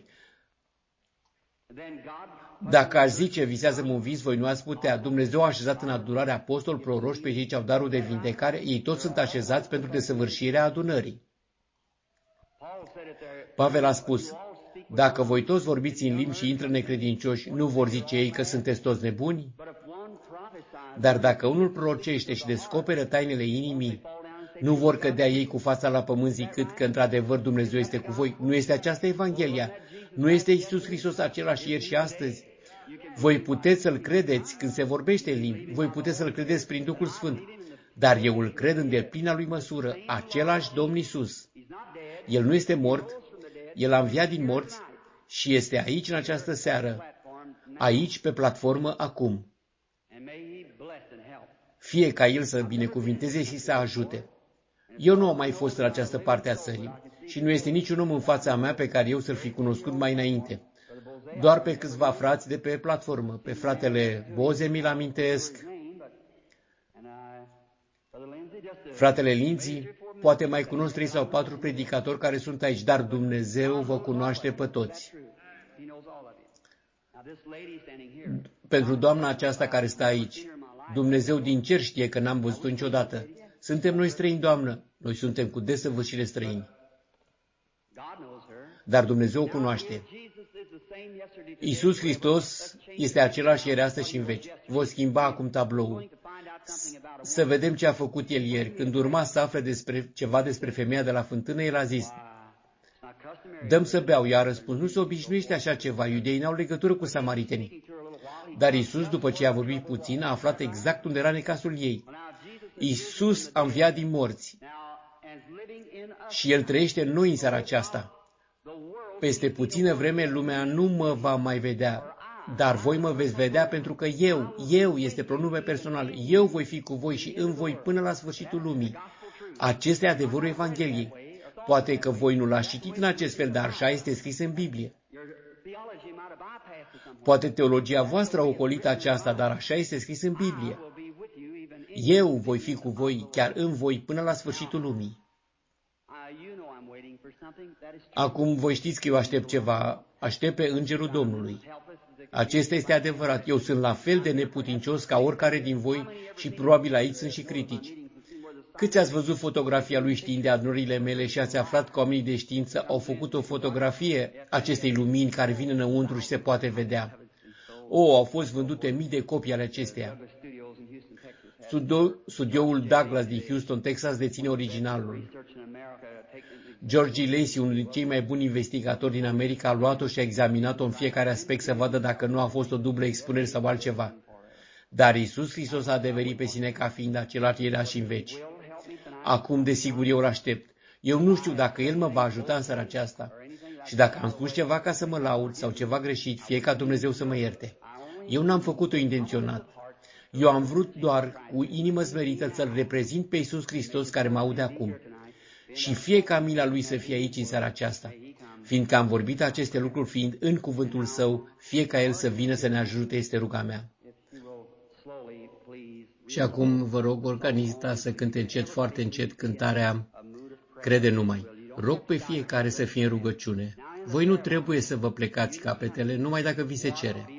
Dacă aș zice, visează-mă un vis, voi nu ați putea. Dumnezeu a așezat în adunare apostoli, proroși, pe cei ce au darul de vindecare, ei toți sunt așezați pentru desăvârșirea adunării. Pavel a spus, dacă voi toți vorbiți în limbi și intră necredincioși, nu vor zice ei că sunteți toți nebuni? Dar dacă unul prorocește și descoperă tainele inimii, nu vor cădea ei cu fața la pământ zicând că într-adevăr Dumnezeu este cu voi. Nu este aceasta Evanghelia? Nu este Iisus Hristos același ieri și astăzi? Voi puteți să-L credeți când se vorbește în limbi, voi puteți să-L credeți prin Duhul Sfânt, dar eu îl cred în deplina lui măsură, același Domn Iisus. El nu este mort, El a înviat din morți și este aici în această seară, aici pe platformă acum. Fie ca El să binecuvinteze și să ajute. Eu nu am mai fost în această parte a țării și nu este niciun om în fața mea pe care eu să-l fi cunoscut mai înainte. Doar pe câțiva frați de pe platformă. Pe fratele Boze mi-l amintesc, fratele Lindsay, poate mai cunosc 3 sau 4 predicatori care sunt aici, dar Dumnezeu vă cunoaște pe toți. Pentru doamna aceasta care stă aici, Dumnezeu din cer știe că n-am văzut-o niciodată. Suntem noi străini, Doamnă, noi suntem cu desăvârșire străini. Dar Dumnezeu o cunoaște. Iisus Hristos este același ieri, astăzi și în veci. Voi schimba acum tabloul. Să vedem ce a făcut El ieri. Când urma să afle ceva despre femeia de la fântână, El a zis, dăm să beau. Ea a răspuns, nu se obișnuiește așa ceva, iudeii n-au legătură cu samaritenii. Dar Iisus, după ce a vorbit puțin, a aflat exact unde era necasul ei. Iisus a înviat din morți și El trăiește în noi în seara aceasta. Peste puțină vreme lumea nu mă va mai vedea, dar voi mă veți vedea pentru că eu este pronume personal, eu voi fi cu voi și în voi până la sfârșitul lumii. Acesta e adevărul Evangheliei. Poate că voi nu l-ați citit în acest fel, dar așa este scris în Biblie. Poate teologia voastră a ocolit aceasta, dar așa este scris în Biblie. Eu voi fi cu voi, chiar în voi, până la sfârșitul lumii. Acum voi știți că eu aștept ceva, aștept pe Îngerul Domnului. Acesta este adevărat. Eu sunt la fel de neputincios ca oricare din voi și probabil aici sunt și critici. Câți ați văzut fotografia lui știind de adunările mele și ați aflat că oamenii de știință au făcut o fotografie acestei lumini care vine înăuntru și se poate vedea? Au fost vândute mii de copii ale acesteia. Studioul Douglas din Houston, Texas, deține originalul. George Lacey, unul din cei mai buni investigatori din America, a luat-o și a examinat-o în fiecare aspect să vadă dacă nu a fost o dublă expunere sau altceva. Dar Iisus Hristos a adeverit pe sine ca fiind același ieri și în veci. Acum, desigur, eu îl aștept. Eu nu știu dacă El mă va ajuta în seara aceasta. Și dacă am spus ceva ca să mă laud sau ceva greșit, fie ca Dumnezeu să mă ierte. Eu n-am făcut-o intenționat. Eu am vrut doar, cu inimă smerită, să-L reprezint pe Iisus Hristos care mă aude acum. Și fie ca mila Lui să fie aici în seara aceasta. Fiindcă am vorbit aceste lucruri fiind în cuvântul Său, fie ca El să vină să ne ajute, este ruga mea. Și acum vă rog organista să cânte încet, foarte încet, cântarea Crede numai. Rog pe fiecare să fie în rugăciune. Voi nu trebuie să vă plecați capetele, numai dacă vi se cere.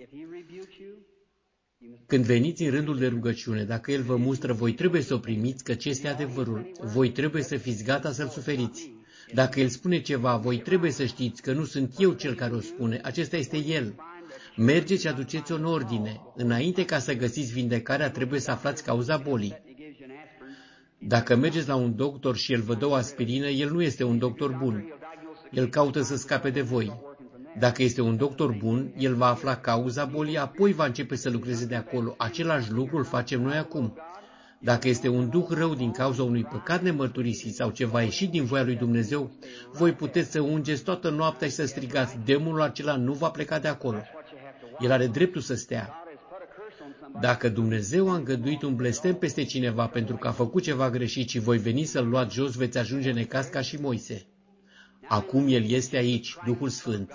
Când veniți în rândul de rugăciune, dacă El vă mustră, voi trebuie să o primiți, căci este adevărul. Voi trebuie să fiți gata să-L suferiți. Dacă El spune ceva, voi trebuie să știți că nu sunt eu cel care o spune, acesta este El. Mergeți și aduceți-o în ordine. Înainte ca să găsiți vindecarea, trebuie să aflați cauza bolii. Dacă mergeți la un doctor și el vă dă o aspirină, el nu este un doctor bun. El caută să scape de voi. Dacă este un doctor bun, el va afla cauza bolii, apoi va începe să lucreze de acolo. Același lucru îl facem noi acum. Dacă este un duh rău din cauza unui păcat nemărturisit sau ce va ieși din voia lui Dumnezeu, voi puteți să ungeți toată noaptea și să strigați, demonul acela nu va pleca de acolo. El are dreptul să stea. Dacă Dumnezeu a îngăduit un blestem peste cineva pentru că a făcut ceva greșit și voi veni să-l luați jos, veți ajunge necaz ca și Moise. Acum El este aici, Duhul Sfânt.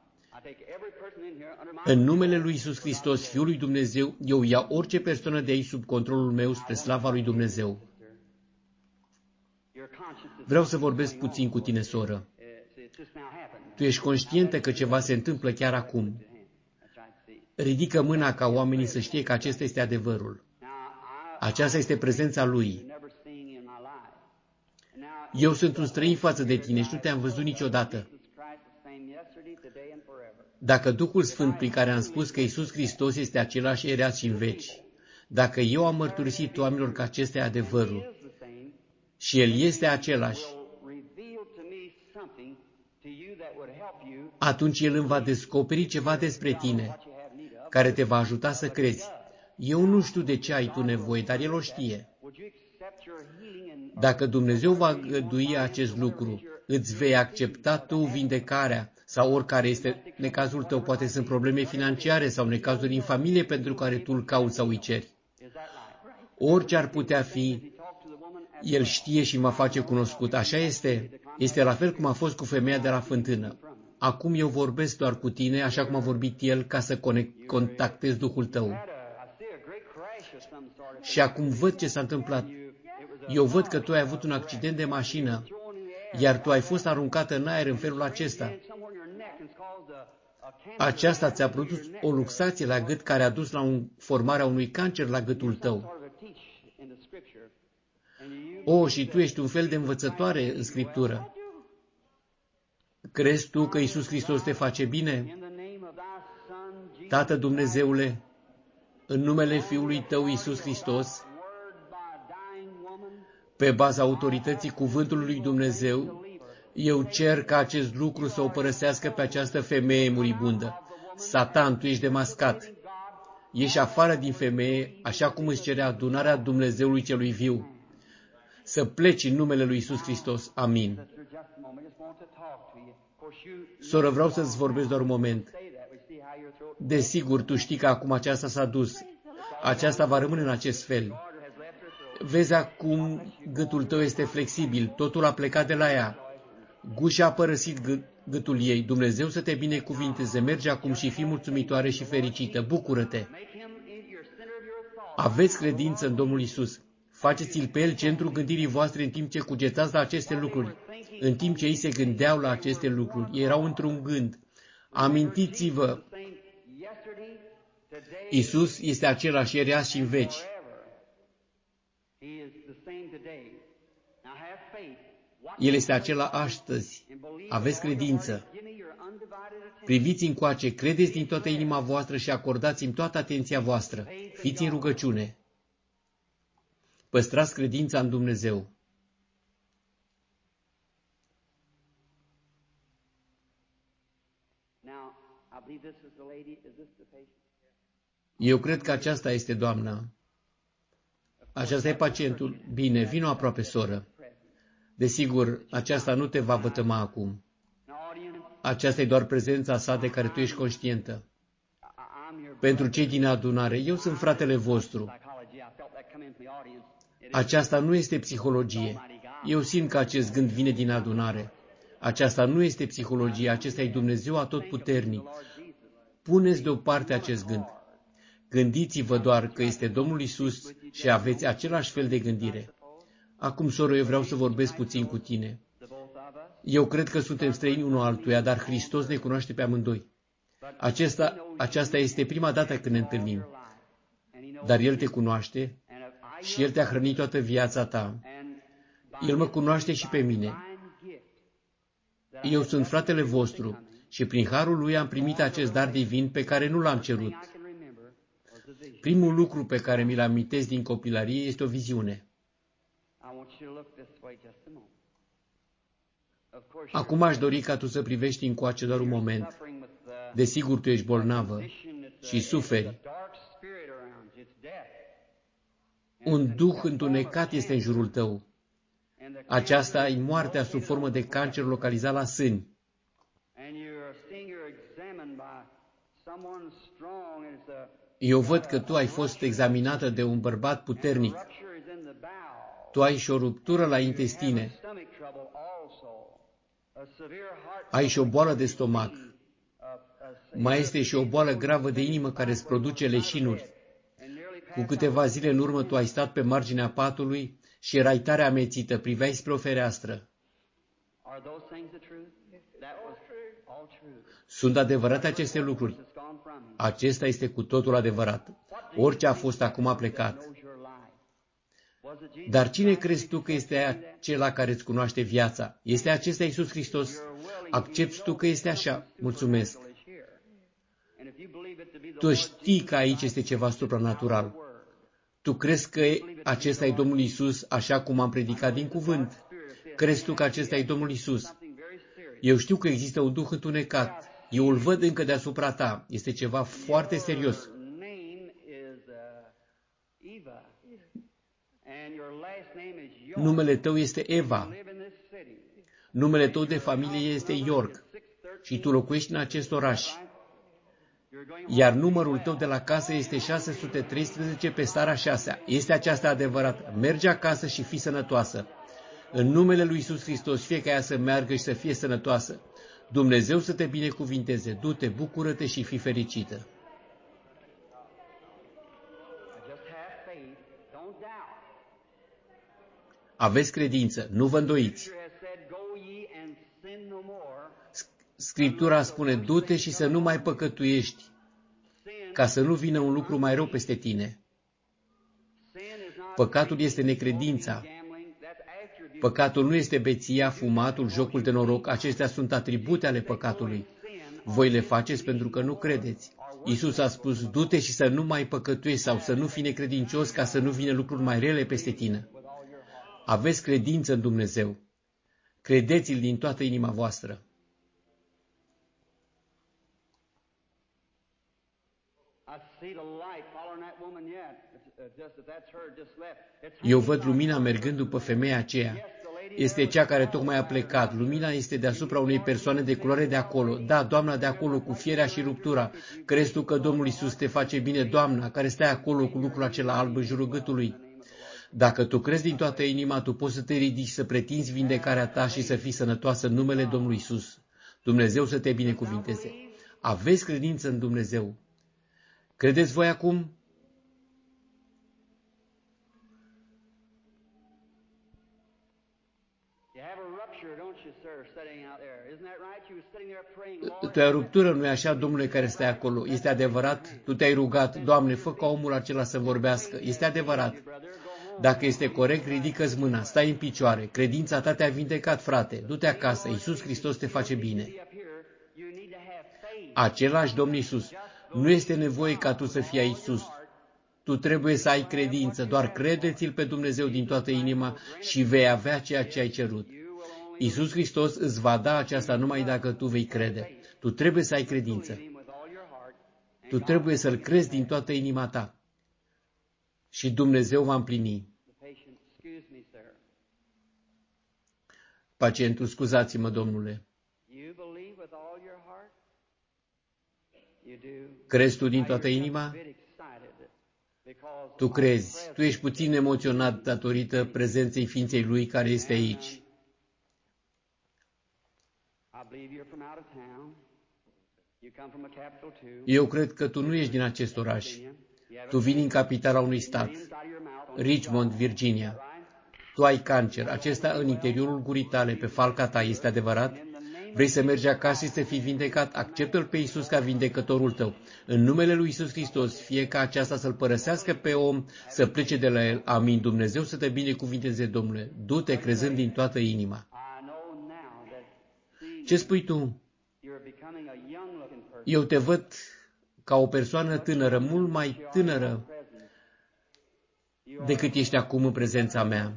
În numele lui Iisus Hristos, Fiul lui Dumnezeu, eu iau orice persoană de aici sub controlul meu spre slava lui Dumnezeu. Vreau să vorbesc puțin cu tine, soră. Tu ești conștientă că ceva se întâmplă chiar acum. Ridică mâna ca oamenii să știe că acesta este adevărul. Aceasta este prezența Lui. Eu sunt un străin față de tine și nu te-am văzut niciodată. Dacă Duhul Sfânt prin care am spus că Iisus Hristos este același ieri azi și în veci, dacă eu am mărturisit oamenilor că acesta e adevărul și El este același, atunci El îmi va descoperi ceva despre tine, care te va ajuta să crezi. Eu nu știu de ce ai tu nevoie, dar El o știe. Dacă Dumnezeu va gădui acest lucru, îți vei accepta tu vindecarea sau oricare este necazul tău, poate sunt probleme financiare sau necazuri din familie pentru care tu îl cauți sau îi ceri. Orice ar putea fi, El știe și mă face cunoscut. Așa este. Este la fel cum a fost cu femeia de la fântână. Acum eu vorbesc doar cu tine, așa cum a vorbit El, ca să contactez Duhul tău. Și acum văd ce s-a întâmplat. Eu văd că tu ai avut un accident de mașină, iar tu ai fost aruncată în aer în felul acesta. Aceasta ți-a produs o luxație la gât care a dus la formarea unui cancer la gâtul tău. Și tu ești un fel de învățătoare în Scriptură. Crezi tu că Iisus Hristos te face bine? Tată Dumnezeule, în numele Fiului Tău Iisus Hristos, pe baza autorității cuvântului lui Dumnezeu, eu cer ca acest lucru să o părăsească pe această femeie muribundă. Satan, tu ești demascat. Ieși afară din femeie, așa cum îți cere adunarea Dumnezeului celui viu. Să pleci în numele lui Iisus Hristos. Amin. Soră, vreau să-ți vorbesc doar un moment. Desigur, tu știi că acum aceasta s-a dus. Aceasta va rămâne în acest fel. Vezi acum gâtul tău este flexibil, totul a plecat de la ea. Gușa a părăsit gâtul ei. Dumnezeu să te binecuvinteze. Merge acum și fii mulțumitoare și fericită. Bucură-te. Aveți credință în Domnul Isus. Faceți-l pe El centrul gândirii voastre în timp ce cugetați la aceste lucruri. În timp ce ei se gândeau la aceste lucruri, erau într-un gând. Amintiți-vă, Isus este același ieri, azi și în veci. El este acela astăzi. Aveți credință. Priviți încoace, credeți din toată inima voastră și acordați-mi toată atenția voastră. Fiți în rugăciune. Păstrați credința în Dumnezeu. Eu cred că aceasta este doamna. Aceasta e pacientul. Bine, vino aproape, soră. Desigur, aceasta nu te va vătăma acum. Aceasta e doar prezența sa de care tu ești conștientă. Pentru cei din adunare, eu sunt fratele vostru. Aceasta nu este psihologie. Eu simt că acest gând vine din adunare. Aceasta nu este psihologie, acesta e Dumnezeu atotputernic. Puneți deoparte acest gând. Gândiți-vă doar că este Domnul Isus și aveți același fel de gândire. Acum, soră, eu vreau să vorbesc puțin cu tine. Eu cred că suntem străini unul altuia, dar Hristos ne cunoaște pe amândoi. Aceasta este prima dată când ne întâlnim. Dar El te cunoaște și El te-a hrănit toată viața ta. El mă cunoaște și pe mine. Eu sunt fratele vostru și prin harul Lui am primit acest dar divin pe care nu l-am cerut. Primul lucru pe care mi-l amintesc din copilărie este o viziune. Acum aș dori ca tu să privești încoace doar un moment. Desigur, tu ești bolnavă și suferi. Un duh întunecat este în jurul tău. Aceasta e moartea sub formă de cancer localizat la sâni. Eu văd că tu ai fost examinată de un bărbat puternic. Tu ai și o ruptură la intestine. Ai și o boală de stomac. Mai este și o boală gravă de inimă care îți produce leșinuri. Cu câteva zile în urmă tu ai stat pe marginea patului și erai tare amețită, priveai spre o fereastră. Sunt adevărate aceste lucruri. Acesta este cu totul adevărat. Orice a fost acum a plecat. Dar cine crezi tu că este acela care îți cunoaște viața? Este acesta Iisus Hristos? Accepți tu că este așa? Mulțumesc. Tu știi că aici este ceva supranatural. Tu crezi că acesta e Domnul Iisus așa cum am predicat din cuvânt? Crezi tu că acesta e Domnul Iisus? Eu știu că există un duh întunecat. Eu îl văd încă deasupra ta. Este ceva foarte serios. Numele tău este Eva. Numele tău de familie este York. Și tu locuiești în acest oraș. Iar numărul tău de la casă este 613 pe stara 6. Este aceasta adevărat. Mergi acasă și fii sănătoasă. În numele lui Iisus Hristos, fie ca ea să meargă și să fie sănătoasă. Dumnezeu să te binecuvinteze. Du-te, bucură-te și fii fericită. Aveți credință, nu vă îndoiți. Scriptura spune, du-te și să nu mai păcătuiești, ca să nu vină un lucru mai rău peste tine. Păcatul este necredința. Păcatul nu este beția, fumatul, jocul de noroc. Acestea sunt atribute ale păcatului. Voi le faceți pentru că nu credeți. Iisus a spus, du-te și să nu mai păcătuiești sau să nu fii necredincios ca să nu vină lucruri mai rele peste tine. Aveți credință în Dumnezeu. Credeți-l din toată inima voastră. Eu văd lumina mergând după femeia aceea. Este cea care tocmai a plecat. Lumina este deasupra unei persoane de culoare de acolo. Da, doamna de acolo, cu fierea și ruptura. Crezi tu că Domnul Iisus te face bine, doamna, care stai acolo cu lucrul acela alb în jurul gâtului? Dacă tu crezi din toată inima, tu poți să te ridici, să pretinzi vindecarea ta și să fii sănătoasă în numele Domnului Iisus. Dumnezeu să te binecuvinteze. Aveți credință în Dumnezeu. Credeți voi acum? Tu ai o ruptură, nu-i așa, Domnule, care stai acolo? Este adevărat? Tu te-ai rugat, Doamne, fă ca omul acela să vorbească. Este adevărat. Dacă este corect, ridică-ți mâna, stai în picioare. Credința ta te-a vindecat, frate. Du-te acasă, Iisus Hristos te face bine. Același Domn Iisus. Nu este nevoie ca tu să fii aici sus. Tu trebuie să ai credință, doar crede-ți-L pe Dumnezeu din toată inima și vei avea ceea ce ai cerut. Iisus Hristos îți va da aceasta numai dacă tu vei crede. Tu trebuie să ai credință. Tu trebuie să-L crezi din toată inima ta. Și Dumnezeu va împlini. Pacientul, scuzați-mă, Domnule. Crezi tu din toată inima? Tu crezi. Tu ești puțin emoționat datorită prezenței ființei Lui care este aici. Eu cred că tu nu ești din acest oraș. Tu vii din capitala unui stat, Richmond, Virginia. Tu ai cancer, acesta în interiorul gurii tale, pe falca ta, este adevărat? Vrei să mergi acasă și să fii vindecat? Acceptă-L pe Iisus ca vindecătorul tău. În numele lui Iisus Hristos, fie ca aceasta să-l părăsească pe om, să plece de la el. Amin. Dumnezeu să te binecuvinteze, Domnule. Du-te crezând din toată inima. Ce spui tu? Eu te văd ca o persoană tânără, mult mai tânără decât ești acum în prezența mea.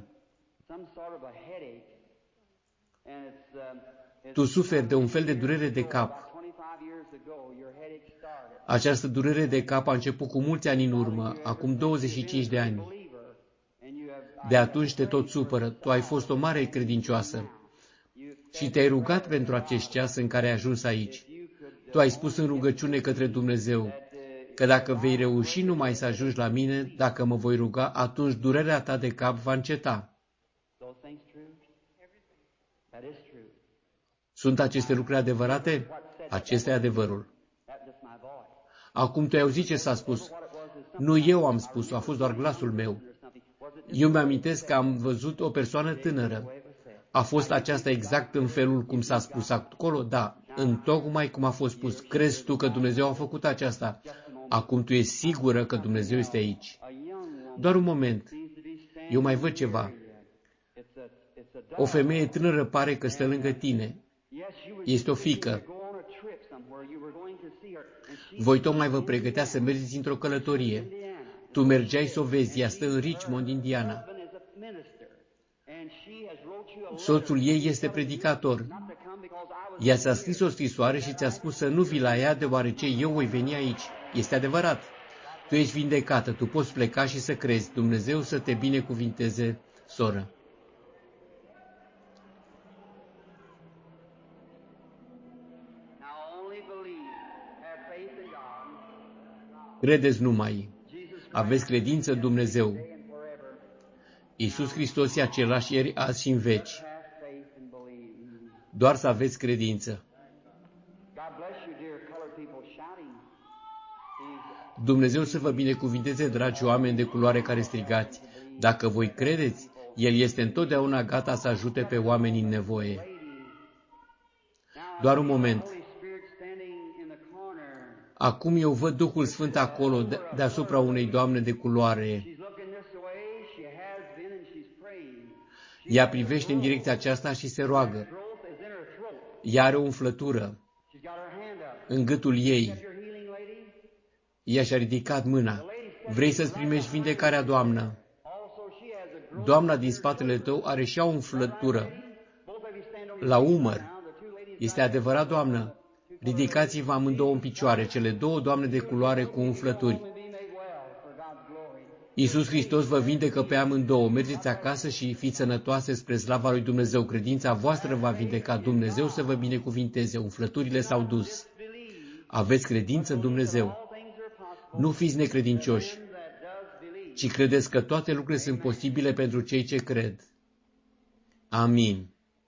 Tu suferi de un fel de durere de cap. Această durere de cap a început cu mulți ani în urmă, acum 25 de ani. De atunci te tot supără. Tu ai fost o mare credincioasă și te-ai rugat pentru acest ceas în care ai ajuns aici. Tu ai spus în rugăciune către Dumnezeu că dacă vei reuși numai să ajungi la mine, dacă mă voi ruga, atunci durerea ta de cap va înceta. Sunt aceste lucruri adevărate? Acesta e adevărul. Acum tu ai auzit ce s-a spus. Nu eu am spus-o, a fost doar glasul meu. Eu mi-amintesc că am văzut o persoană tânără. A fost aceasta exact în felul cum s-a spus acolo? Da, întocmai cum a fost spus. Crezi tu că Dumnezeu a făcut aceasta? Acum tu ești sigură că Dumnezeu este aici. Doar un moment. Eu mai văd ceva. O femeie tânără pare că stă lângă tine. Este o fiică. Voi tocmai vă pregătea să mergeți într-o călătorie. Tu mergeai să o vezi, ea stă în Richmond, Indiana. Soțul ei este predicator. Ea ți-a scris o scrisoare și ți-a spus să nu vii la ea deoarece eu voi veni aici. Este adevărat. Tu ești vindecată, tu poți pleca și să crezi. Dumnezeu să te binecuvinteze, soră. Credeți numai. Aveți credință în Dumnezeu. Iisus Hristos e același ieri, azi și în veci. Doar să aveți credință. Dumnezeu să vă binecuvinteze, dragi oameni de culoare care strigați. Dacă voi credeți, El este întotdeauna gata să ajute pe oameni în nevoie. Doar un moment. Acum eu văd Duhul Sfânt acolo, deasupra unei doamne de culoare. Ea privește în direcția aceasta și se roagă. Ea are o umflătură în gâtul ei. Ea și-a ridicat mâna. Vrei să-ți primești vindecarea, doamnă? Doamna din spatele tău are și ea o umflătură la umăr. Este adevărat, doamnă? Ridicați-vă amândouă în picioare, cele două doamne de culoare cu umflături. Iisus Hristos vă vindecă pe amândouă. Mergeți acasă și fiți sănătoase spre slava lui Dumnezeu. Credința voastră va vindeca. Dumnezeu să vă binecuvinteze. Umflăturile s-au dus. Aveți credință în Dumnezeu. Nu fiți necredincioși, ci credeți că toate lucrurile sunt posibile pentru cei ce cred. Amin.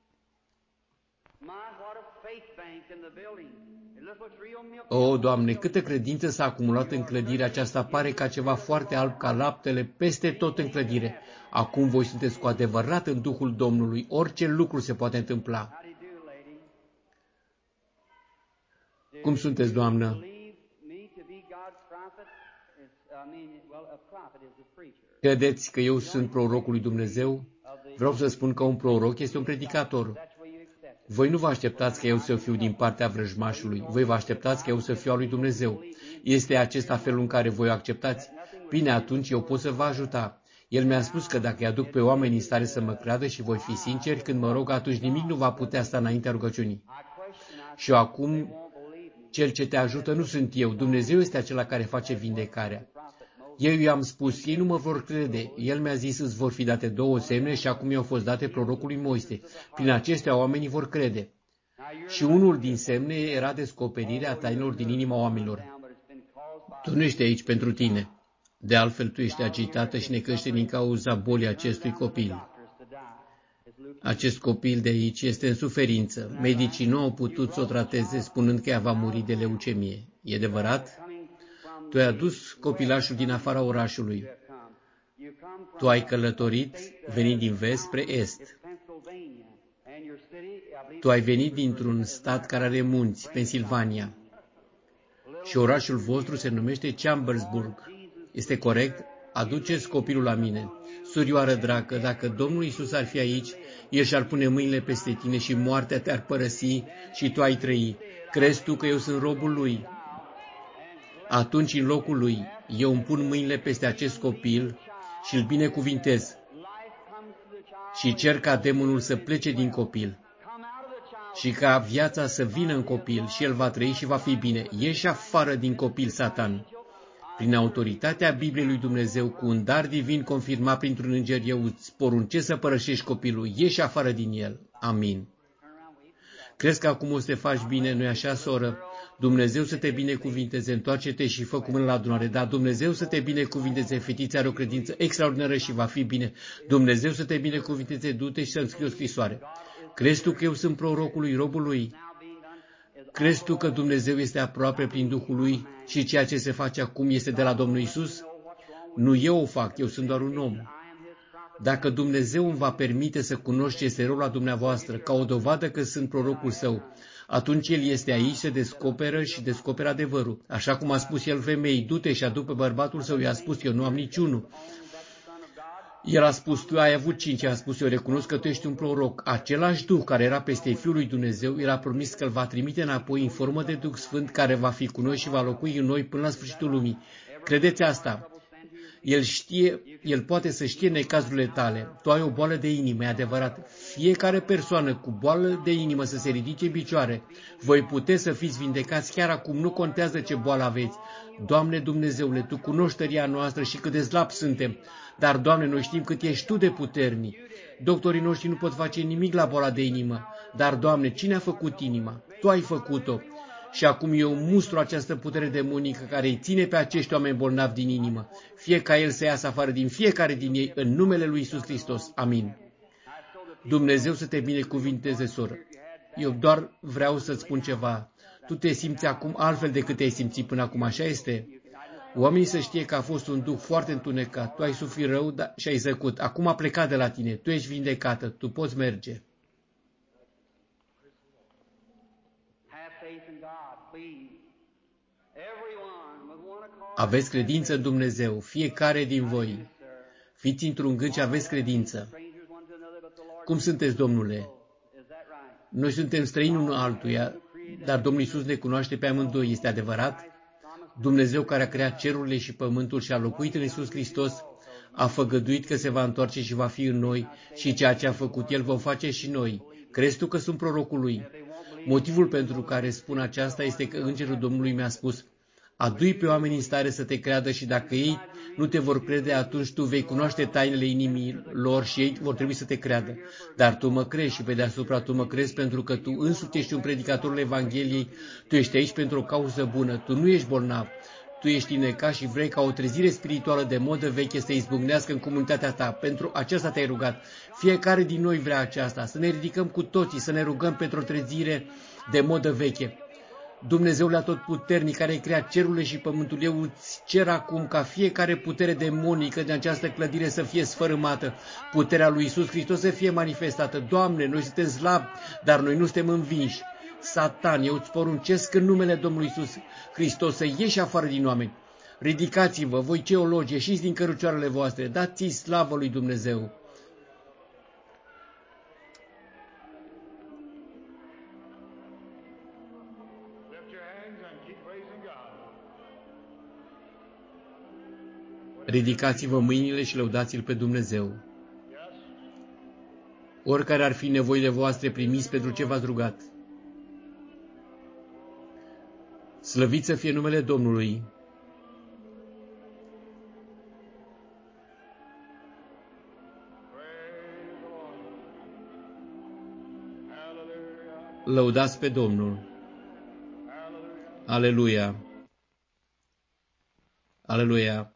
O, Doamne, câtă credință s-a acumulat în clădirea aceasta, pare ca ceva foarte alb ca laptele peste tot în clădire. Acum voi sunteți cu adevărat în Duhul Domnului, orice lucru se poate întâmpla. Cum sunteți, doamnă? Credeți că eu sunt prorocul lui Dumnezeu? Vreau să spun că un proroc este un predicator. Voi nu vă așteptați că eu să fiu din partea vrăjmașului. Voi vă așteptați că eu să fiu al lui Dumnezeu. Este acesta felul în care voi o acceptați? Bine, atunci eu pot să vă ajuta. El mi-a spus că dacă îi aduc pe oameni în stare să mă creadă și voi fi sinceri când mă rog, atunci nimic nu va putea sta înaintea rugăciunii. Și acum, cel ce te ajută nu sunt eu. Dumnezeu este acela care face vindecarea. Eu i-am spus, ei nu mă vor crede. El mi-a zis, îți vor fi date 2 semne și acum i-au fost date prorocului Moise. Prin acestea oamenii vor crede. Și unul din semne era descoperirea tainelor din inima oamenilor. Tu nu ești aici pentru tine. De altfel, tu ești agitată și necăște din cauza bolii acestui copil. Acest copil de aici este în suferință. Medicii nu au putut să o trateze, spunând că ea va muri de leucemie. E adevărat? Tu ai adus copilașul din afara orașului. Tu ai călătorit, venind din vest spre est. Tu ai venit dintr-un stat care are munți, Pennsylvania. Și orașul vostru se numește Chambersburg. Este corect? Aduceți copilul la mine. Surioară dragă, dacă Domnul Iisus ar fi aici, El și-ar pune mâinile peste tine și moartea te-ar părăsi și tu ai trăi. Crezi tu că eu sunt robul lui? Atunci, în locul lui, eu îmi pun mâinile peste acest copil și îl binecuvintez. Și cer ca demonul să plece din copil și ca viața să vină în copil și el va trăi și va fi bine. Ieși afară din copil, Satan. Prin autoritatea Bibliei lui Dumnezeu, cu un dar divin confirmat printr-un înger, eu îți poruncesc să părășești copilul. Ieși afară din el. Amin. Crezi că acum o să te faci bine, nu-i așa, soră? Dumnezeu să te binecuvinteze, întoarce-te și fă cu mâna la adunare. Da, Dumnezeu să te binecuvinteze, fetița are o credință extraordinară și va fi bine. Dumnezeu să te binecuvinteze, du-te și să-mi scrii o scrisoare. Crezi tu că eu sunt prorocul lui, robul lui? Crezi tu că Dumnezeu este aproape prin Duhul lui și ceea ce se face acum este de la Domnul Iisus? Nu eu o fac, eu sunt doar un om. Dacă Dumnezeu îmi va permite să cunosc ce este rău la dumneavoastră, ca o dovadă că sunt prorocul său, atunci El este aici, se descoperă și descoperă adevărul. Așa cum a spus El femeii, du-te și adu pe bărbatul său, i-a spus, eu nu am niciunul. El a spus, tu ai avut 5, a spus, eu recunosc că tu ești un proroc. Același Duh care era peste Fiul lui Dumnezeu, El a promis că îl va trimite înapoi în formă de Duh Sfânt care va fi cu noi și va locui în noi până la sfârșitul lumii. Credeți asta? El poate să știe necazurile tale. Tu ai o boală de inimă, e adevărat. Fiecare persoană cu boală de inimă să se ridice în picioare. Voi puteți să fiți vindecați chiar acum, nu contează ce boală aveți. Doamne Dumnezeule, Tu cunoști tăria noastră și cât de slabi suntem. Dar, Doamne, noi știm cât ești Tu de puternic. Doctorii noștri nu pot face nimic la boala de inimă. Dar, Doamne, cine a făcut inima? Tu ai făcut-o. Și acum eu mustru această putere demonică care îi ține pe acești oameni bolnavi din inimă. Fie ca el să iasă afară din fiecare din ei, în numele lui Iisus Hristos. Amin. Dumnezeu să te binecuvinteze, soră. Eu doar vreau să-ți spun ceva. Tu te simți acum altfel decât te-ai simțit până acum, așa este? Oamenii să știe că a fost un duh foarte întunecat. Tu ai suferit rău și ai zăcut. Acum a plecat de la tine. Tu ești vindecată. Tu poți merge. Aveți credință în Dumnezeu, fiecare din voi. Fiți într-un gând și aveți credință. Cum sunteți, Domnule? Noi suntem străini unul altuia, dar Domnul Iisus ne cunoaște pe amândoi. Este adevărat? Dumnezeu care a creat cerurile și pământul și a locuit în Iisus Hristos, a făgăduit că se va întoarce și va fi în noi și ceea ce a făcut El vom face și noi. Crezi tu că sunt prorocul Lui? Motivul pentru care spun aceasta este că Îngerul Domnului mi-a spus, adu-i pe oameni în stare să te creadă și dacă ei nu te vor crede, atunci tu vei cunoaște tainele inimii lor și ei vor trebui să te creadă. Dar tu mă crezi și pe deasupra tu mă crezi pentru că tu însuți ești un predicator al Evangheliei, tu ești aici pentru o cauză bună, tu nu ești bolnav, tu ești înnecat și vrei ca o trezire spirituală de modă veche să izbucnească în comunitatea ta. Pentru aceasta te-ai rugat. Fiecare din noi vrea aceasta, să ne ridicăm cu toții, să ne rugăm pentru o trezire de modă veche. Dumnezeule atotputernic care ai creat cerurile și pământul, eu îți cer acum ca fiecare putere demonică din această clădire să fie sfărâmată, puterea lui Iisus Hristos să fie manifestată. Doamne, noi suntem slabi, dar noi nu suntem învinși. Satan, eu îți poruncesc în numele Domnului Iisus Hristos să ieși afară din oameni. Ridicați-vă, voi ceologi, ieșiți din cărucioarele voastre, dați-i slavă lui Dumnezeu. Ridicați-vă mâinile și lăudați-L pe Dumnezeu. Oricare ar fi nevoile voastre, primiți pentru ce v-ați rugat. Slăvit să fie numele Domnului. Lăudați pe Domnul. Aleluia! Aleluia!